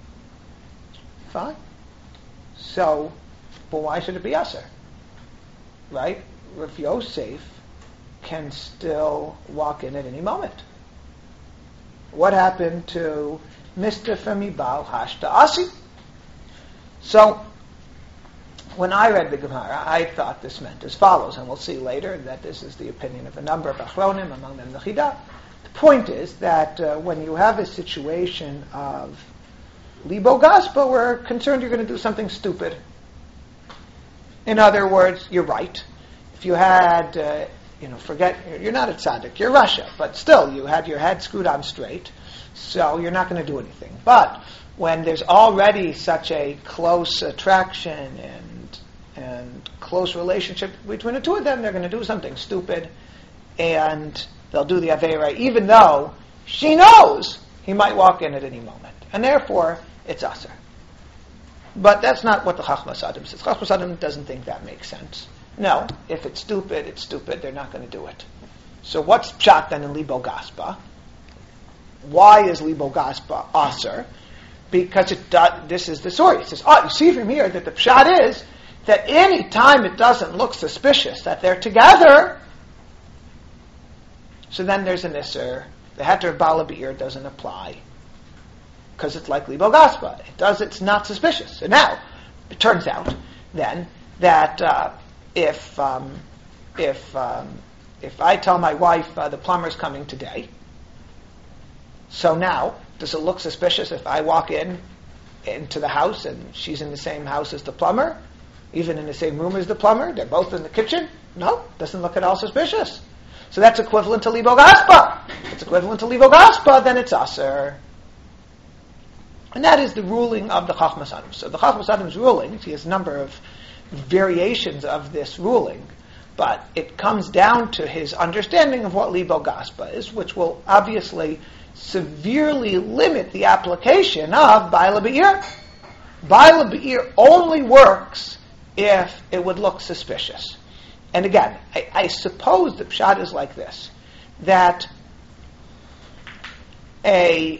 So, but why should it be aser? Right? Rav Yosef can still walk in at any moment. What happened to Mr. Femibal Hashta Asi? So, when I read the Gemara, I thought this meant as follows, and we'll see later that this is the opinion of a number of Achronim, among them the Chida. The point is that when you have a situation of Libo Gaspa, we're concerned you're going to do something stupid. In other words, you're right. If you had forget, you're not a tzaddik, you're Russia, but still, you had your head screwed on straight, so you're not going to do anything. But when there's already such a close attraction and close relationship between the two of them, they're going to do something stupid, and they'll do the Aveira, even though she knows he might walk in at any moment. And therefore, it's Aser. But that's not what the Chachmas Adam says. Chachmas Adam doesn't think that makes sense. No, if it's stupid, it's stupid. They're not going to do it. So what's Pshat then in Libo Gaspa? Why is Libo Gaspa Aser? Because this is the story. It says, you see from here that the Pshat is that any time it doesn't look suspicious that they're together, so then there's an Isser. The Heter of Bala Be'ir doesn't apply because it's like Libo Gaspa. It's not suspicious. So now, it turns out then that if I tell my wife the plumber's coming today, so now, does it look suspicious if I walk into the house and she's in the same house as the plumber, even in the same room as the plumber? They're both in the kitchen? No, doesn't look at all suspicious. So that's equivalent to Libo Gaspa. If it's equivalent to Libo Gaspa, then it's Aser. And that is the ruling of the Chachmas Adam. So the Chachmas Adam's ruling, he has a number of variations of this ruling, but it comes down to his understanding of what Libo Gaspa is, which will obviously severely limit the application of Baila Be'ir. Baila Be'ir only works if it would look suspicious. And again, I suppose the Pshat is like this, that a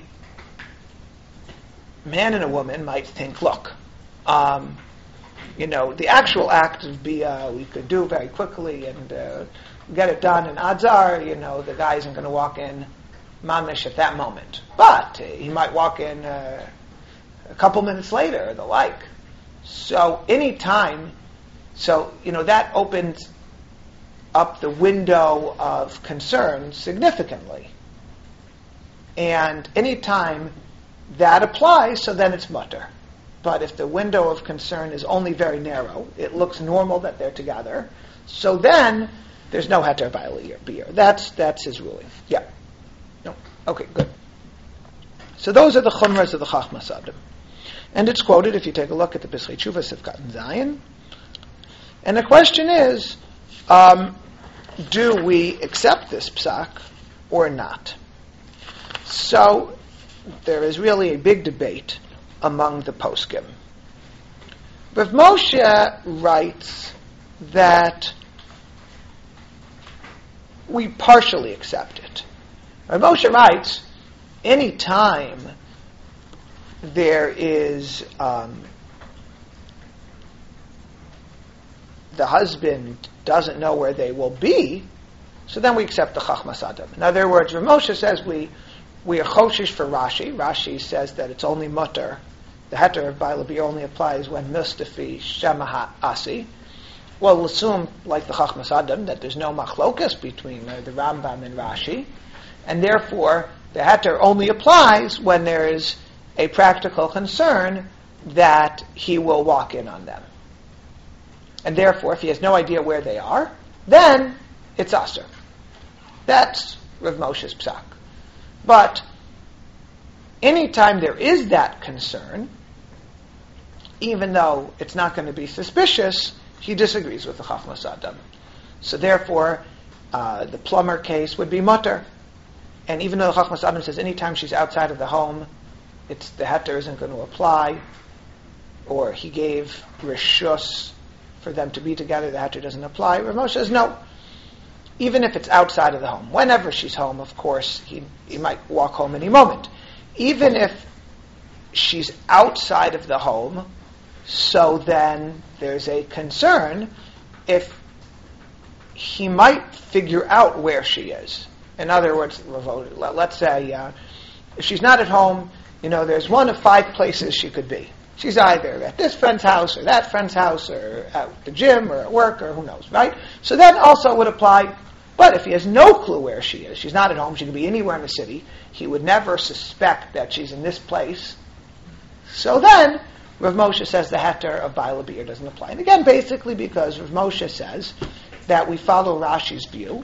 man and a woman might think, look, the actual act of Bia we could do very quickly and get it done, and odds are, the guy isn't going to walk in mamish at that moment. But he might walk in a couple minutes later or the like. So any time, that opens up the window of concern significantly. And any time that applies, so then it's mutter. But if the window of concern is only very narrow, it looks normal that they're together, so then there's no heter ba'ila be'ir. That's his ruling. Yeah. No. Okay, good. So those are the chumras of the Chachmas Adam. And it's quoted, if you take a look at the Pesachei Tshuva Sivkat and Zion. And the question is, do we accept this psak or not? So there is really a big debate among the poskim. Rav Moshe writes that we partially accept it. Rav Moshe writes, any time there is the husband doesn't know where they will be, so then we accept the Chachmas Adam. In other words, Rav Moshe says we are choshish for Rashi. Rashi says that it's only mutter. The heter of Baila Be'ir only applies when mustafi shema asi. Well, we'll assume, like the Chachmas Adam, that there's no machlokas between the Rambam and Rashi, and therefore the heter only applies when there is a practical concern that he will walk in on them. And therefore, if he has no idea where they are, then it's Aser. That's Rav Moshe's psak. But anytime there is that concern, even though it's not going to be suspicious, he disagrees with the Chachmas Adam. So therefore, the plumber case would be mutter. And even though the Chachmas Adam says anytime she's outside of the home, the heter isn't going to apply, or he gave rishus for them to be together, the heter doesn't apply. Rav Moshe says no. Even if it's outside of the home, whenever she's home, of course, he might walk home any moment. Even if she's outside of the home, so then there's a concern if he might figure out where she is. In other words, let's say if she's not at home, there's one of 5 places she could be. She's either at this friend's house or that friend's house or at the gym or at work or who knows, right? So that also would apply. But if he has no clue where she is, she's not at home, she could be anywhere in the city, he would never suspect that she's in this place. So then, Rav Moshe says the heter of Baila Be'ir doesn't apply. And again, basically because Rav Moshe says that we follow Rashi's view,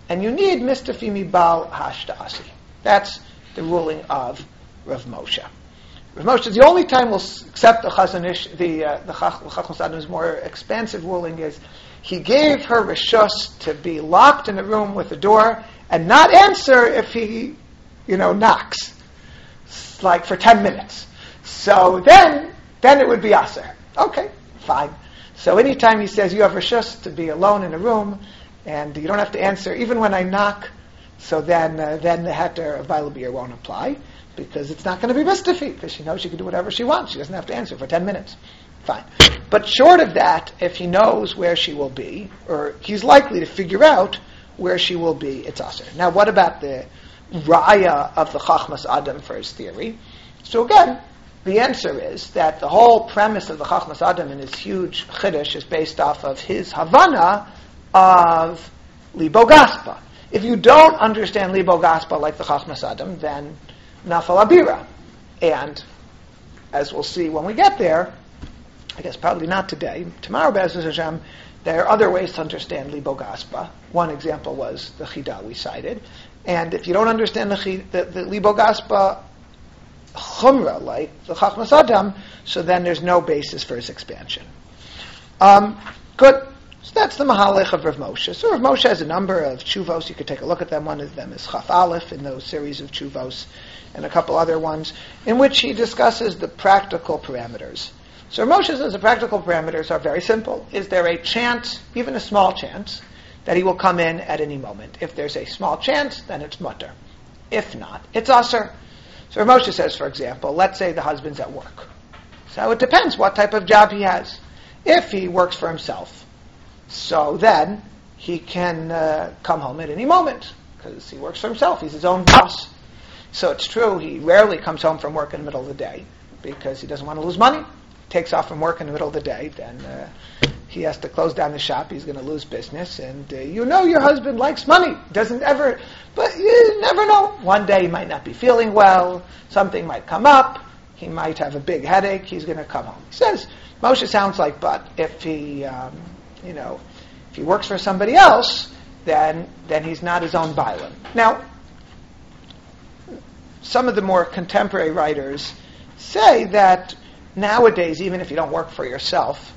and you need mistafimi bal hashtasi. That's the ruling of Rav Moshe. Rav Moshe is the only time we'll accept the Chazon Ish, the Chachmas Adam's more expansive ruling is he gave her reshus to be locked in a room with the door and not answer if he, knocks, like for 10 minutes. So then it would be aser. Okay, fine. So anytime he says you have reshus to be alone in a room and you don't have to answer even when I knock, so then the heter of Baila Beer won't apply because it's not going to be mistafi because she knows she can do whatever she wants. She doesn't have to answer for 10 minutes. Fine. But short of that, if he knows where she will be, or he's likely to figure out where she will be, it's aser. Now, what about the raya of the Chachmas Adam for his theory? So again, the answer is that the whole premise of the Chachmas Adam in his huge chiddush is based off of his Havana of Libo Gaspa. If you don't understand Libo Gaspa like the Chachmas Adam, then Nafal Abira. And as we'll see when we get there, I guess probably not today, tomorrow, Be'ezus Hashem, there are other ways to understand Libo Gaspa. One example was the Chida we cited. And if you don't understand the Libo Gaspa Chumrah, like the Chachmas Adam, so then there's no basis for his expansion. Good. So that's the Mahalech of Rav Moshe. So Rav Moshe has a number of tshuvos. You could take a look at them. One of them is Chaf Aleph in those series of tshuvos, and a couple other ones, in which he discusses the practical parameters. So Rav Moshe says the practical parameters are very simple. Is there a chance, even a small chance, that he will come in at any moment? If there's a small chance, then it's mutter. If not, it's aser. So Rav Moshe says, for example, let's say the husband's at work. So it depends what type of job he has. If he works for himself, so then he can come home at any moment because he works for himself. He's his own boss. So it's true, he rarely comes home from work in the middle of the day because he doesn't want to lose money. Takes off from work in the middle of the day, then he has to close down the shop. He's going to lose business. And your husband likes money. Doesn't ever, but you never know. One day he might not be feeling well. Something might come up. He might have a big headache. He's going to come home. He says, Moshe sounds like, but if he, if he works for somebody else, then he's not his own Bailam. Now, some of the more contemporary writers say that nowadays, even if you don't work for yourself,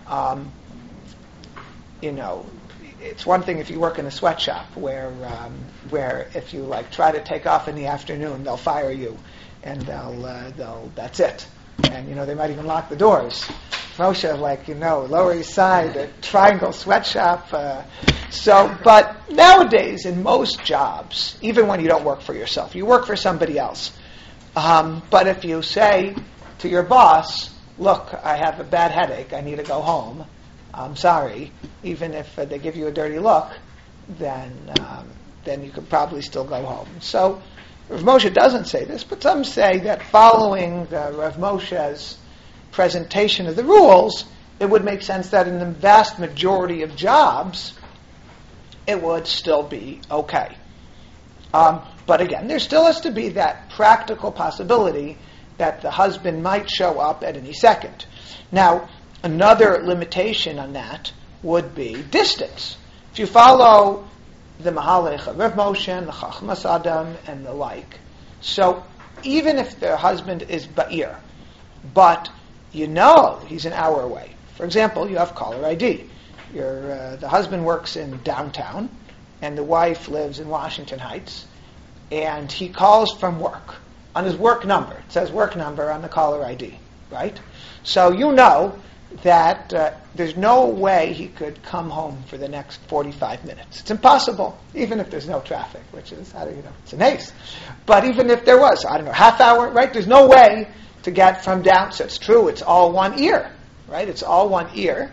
it's one thing if you work in a sweatshop where if you try to take off in the afternoon, they'll fire you, and they'll that's it, and they might even lock the doors. Moshe, Lower East Side, a Triangle sweatshop. But nowadays, in most jobs, even when you don't work for yourself, you work for somebody else. But if you say to your boss, look, I have a bad headache, I need to go home, I'm sorry, even if they give you a dirty look, then you could probably still go home. So Rav Moshe doesn't say this, but some say that following Rav Moshe's presentation of the rules, it would make sense that in the vast majority of jobs, it would still be okay. But again, there still has to be that practical possibility that the husband might show up at any second. Now, another limitation on that would be distance. If you follow the Mahalech of Rav Moshe and the Chachmas Adam and the like, so even if the husband is Ba'ir, but he's an hour away. For example, you have caller ID. The husband works in downtown, and the wife lives in Washington Heights, and he calls from work on his work number. It says work number on the caller ID, right? So that there's no way he could come home for the next 45 minutes. It's impossible, even if there's no traffic, which is, it's an ace. But even if there was, half hour, right? There's no way to get from down. So it's true, it's all one ear, right? It's all one ear.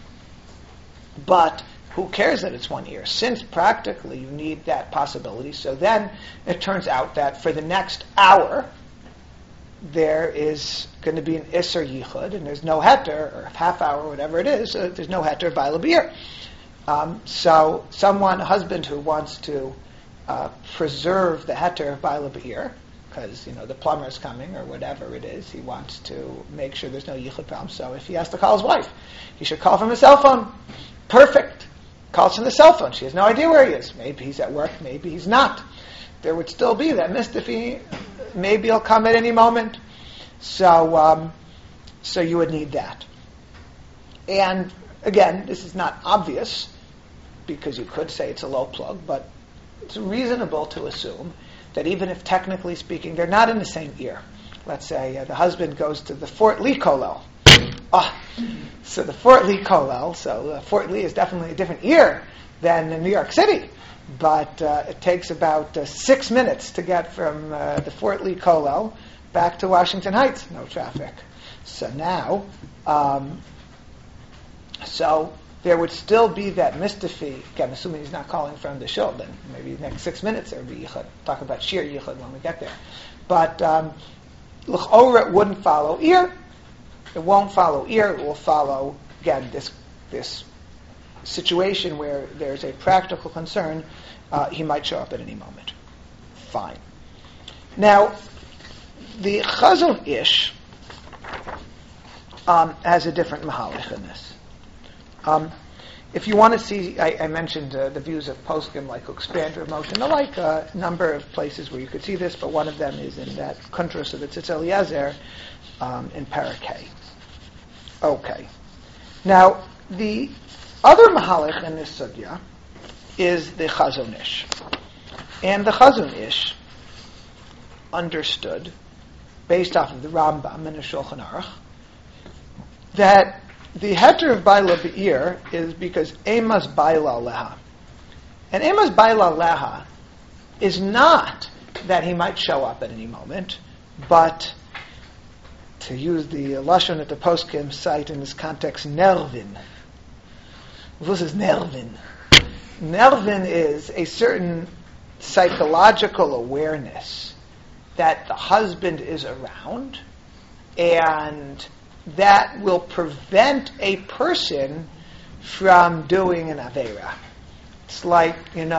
But who cares that it's one ear? Since practically you need that possibility, so then it turns out that for the next hour, there is going to be an Isser Yichud, and there's no heter, or half hour, whatever it is, there's no heter by Labir. So a husband who wants to preserve the heter by Labir, because the plumber's coming or whatever it is, he wants to make sure there's no Yichud problem. So if he has to call his wife, he should call from his cell phone. Perfect. calls from the cell phone. She has no idea where he is. Maybe he's at work, maybe he's not. There would still be that mystery. Maybe he'll come at any moment. So you would need that. And again, this is not obvious, because you could say it's a low plug, but it's reasonable to assume that even if technically speaking they're not in the same ear. Let's say the husband goes to the Fort Lee Kollel. So the Fort Lee Kollel, Fort Lee is definitely a different ear than in New York City, but it takes about 6 minutes to get from the Fort Lee Kollel back to Washington Heights, no traffic. So now, so there would still be that mystery. Again, assuming he's not calling from the shul, then maybe the next 6 minutes there would be yichud. Talk about shir yichud when we get there. But l'chora, it wouldn't follow ear. It won't follow ear. It will follow, again, this situation where there's a practical concern. He might show up at any moment. Fine. Now, the Chazon Ish has a different mahalach in this. If you want to see, I mentioned the views of poskim like Expand Rav Moshe and the like, a number of places where you could see this, but one of them is in that Kuntros of the Tzitz Eliezer in Parakeh. Okay. Now, the other mahalach in this sugya is the Chazon Ish. And the Chazon Ish understood, based off of the Rambam and the Shulchan Aruch, that the heter of Baila Be'ir is because Emas Baila Leha. And Emas Baila Leha is not that he might show up at any moment, but, to use the lashon at the poskim cite in this context, nervin. What is nervin? Nervin is a certain psychological awareness that the husband is around, and that will prevent a person from doing an Aveira. It's like,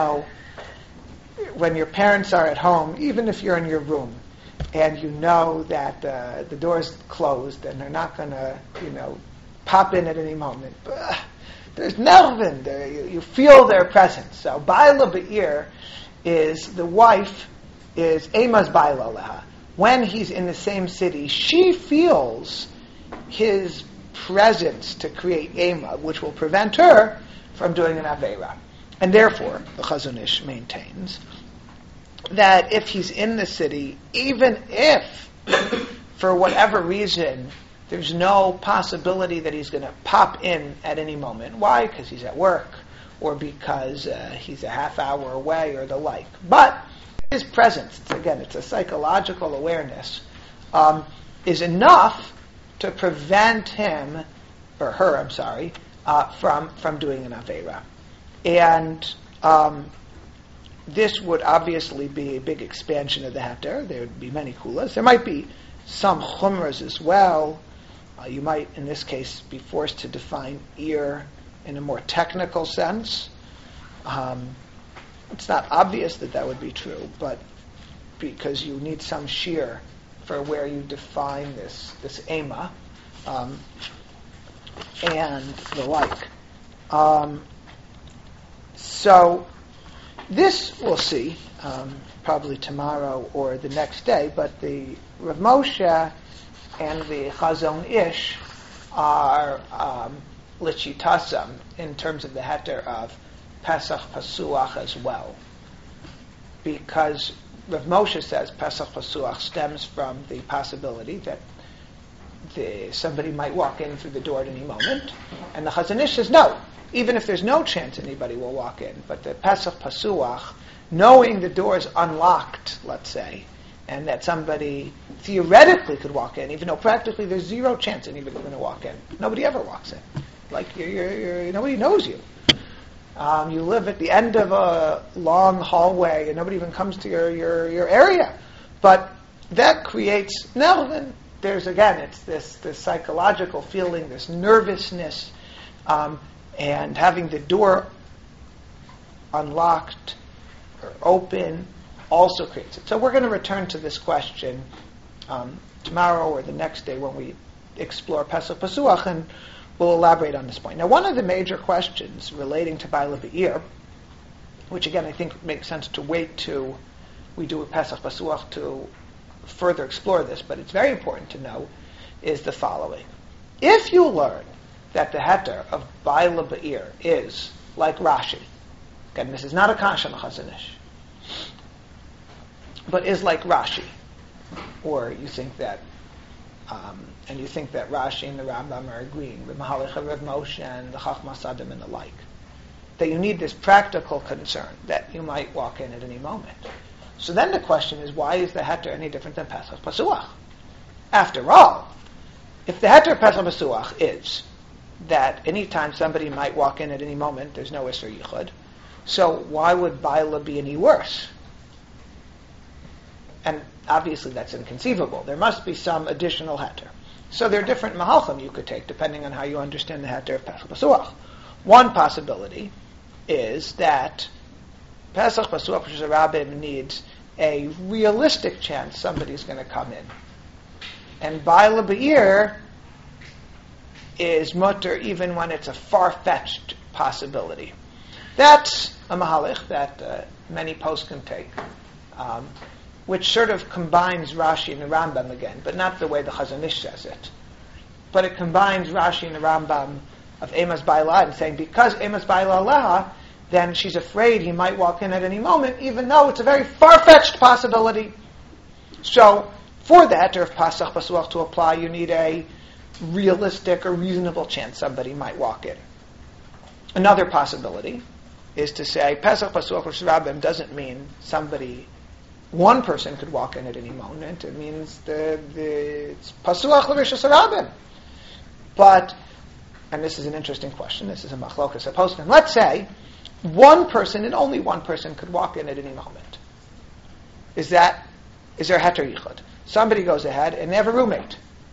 when your parents are at home, even if you're in your room, and you know that the door's closed and they're not going to, pop in at any moment. There's nervin there. You feel their presence. So, Baila Be'ir is the wife is Emas Baila Leha. When he's in the same city, she feels his presence to create Ema, which will prevent her from doing an Aveira. And therefore, the Chazon Ish maintains that if he's in the city, even if, for whatever reason, there's no possibility that he's going to pop in at any moment. Why? Because he's at work, or because he's a half hour away, or the like. But his presence, it's a psychological awareness, is enough to prevent him, or her, from doing an Aveira. And this would obviously be a big expansion of the heter. There would be many kulas. There might be some chumras as well. You might, in this case, be forced to define ear in a more technical sense. It's not obvious that would be true, but because you need some shear for where you define this ema, and the like. So this we'll see probably tomorrow or the next day, but the Rav Moshe and the Chazon Ish are lichitasam in terms of the heter of Pesach Pasuach as well, because Rav Moshe says Pesach Pasuach stems from the possibility that somebody might walk in through the door at any moment, and the Chazon Ish says no, even if there's no chance anybody will walk in, but the Pesach Pasuach, knowing the door is unlocked, let's say, and that somebody theoretically could walk in, even though practically there's zero chance anybody's going to walk in. Nobody ever walks in. Like nobody knows you. You live at the end of a long hallway, and nobody even comes to your area. But that creates then there's it's this psychological feeling, this nervousness, and having the door unlocked or open also creates it. So we're going to return to this question tomorrow or the next day when we explore Pesach Pasuach, and we'll elaborate on this point. Now, one of the major questions relating to Baila Be'ir, which again I think makes sense to wait till we do a Pesach Pasuach to further explore this, but it's very important to know, is the following. If you learn that the heter of Baila Be'ir is like Rashi, again, this is not a kasha Chazon Ish, but is like Rashi, or you think that, and you think that Rashi and the Rambam are agreeing, the Mahalach of Rav Moshe and the Chachmas Adam and the like, that you need this practical concern that you might walk in at any moment. So then the question is, why is the heter any different than Pesach Pasuach? After all, if the heter of Pesach Pasuach is that any time somebody might walk in at any moment, there's no Isser Yichud, so why would Baila be any worse? And obviously that's inconceivable. There must be some additional heter. So there are different mahalchim you could take depending on how you understand the heter of Pesach Pasuach. One possibility is that Pesach Pasuach Rosh Hashanah needs a realistic chance somebody's going to come in. And Baila Be'ir is mutter even when it's a far-fetched possibility. That's a mahalach that many posts can take, which sort of combines Rashi and the Rambam again, but not the way the Chazon Ish says it. But it combines Rashi and the Rambam of Emas Baila and saying, because Emas Baila Aleha, then she's afraid he might walk in at any moment, even though it's a very far-fetched possibility. So, for that, or if Pesach Pasuach to apply, you need a realistic or reasonable chance somebody might walk in. Another possibility is to say Pesach Pasuach Rosh Hashanah doesn't mean one person could walk in at any moment. It means it's Pasuach Rosh Hashanah. But, and this is an interesting question, this is a machlokas HaPoskim. Let's say one person and only one person could walk in at any moment. Is there heter yichud? Somebody goes ahead and they have a roommate.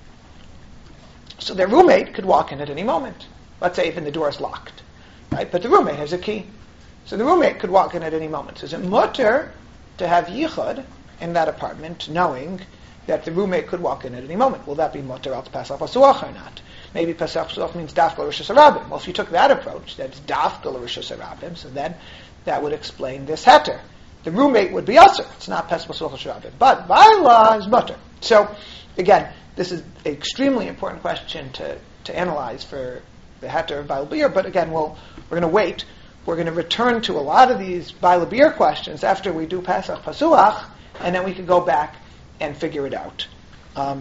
So their roommate could walk in at any moment. Let's say even the door is locked, right? But the roommate has a key. So the roommate could walk in at any moment. So is it mutter to have yichud in that apartment knowing that the roommate could walk in at any moment? Will that be mutter al Pesach Pasuach or not? Maybe Pesach Pasuach means dafka Rosh Hashanah. Well, if you took that approach, that's dafka Rosh Hashanah, so then that would explain this heter. The roommate would be also. It's not Pesach Pasuach Rosh Hashanah. But by law is mutter. So, again, this is an extremely important question to analyze for the heter of Baila Be'ir, but again, we're going to wait. We're going to return to a lot of these Baila Be'ir questions after we do Pesach Pasuach, and then we can go back and figure it out. I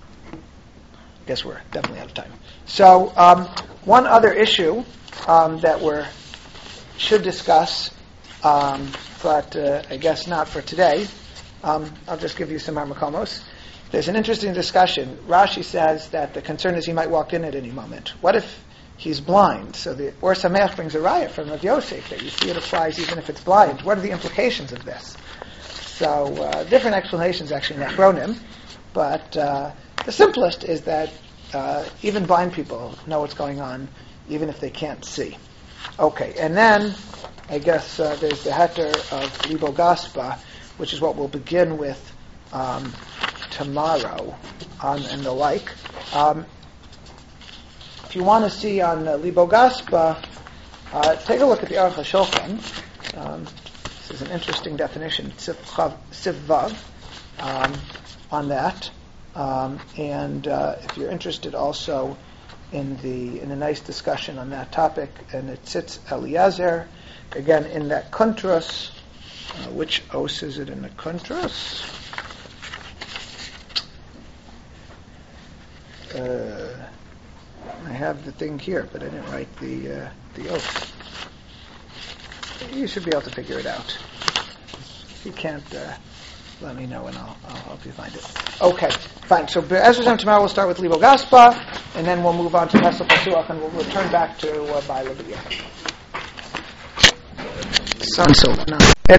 guess we're definitely out of time. So, one other issue that we should discuss, but I guess not for today. I'll just give you some Makomos. There's an interesting discussion. Rashi says that the concern is he might walk in at any moment. What if he's blind? So the Or Sameach brings a raya from Rav Yosef that you see it applies even if it's blind. What are the implications of this? So different explanations actually in Achronim, but the simplest is that even blind people know what's going on even if they can't see. Okay, and then I guess there's the heter of Libo Gaspa, which is what we'll begin with tomorrow and the like. If you want to see on Libo Gaspa, take a look at the Aruch HaShulchan. This is an interesting definition, Sif Vav, on that. And if you're interested also in a nice discussion on that topic, and it sits Eliezer, again in that Kuntras, which os is it in the Kuntras? I have the thing here, but I didn't write the os. You should be able to figure it out. If you can't, let me know and I'll help you find it. Okay, fine. So Be'ezras tomorrow we'll start with Libo Gaspa, and then we'll move on to Pesach Pasuach, and we'll return back to Baila Be'ir. So now.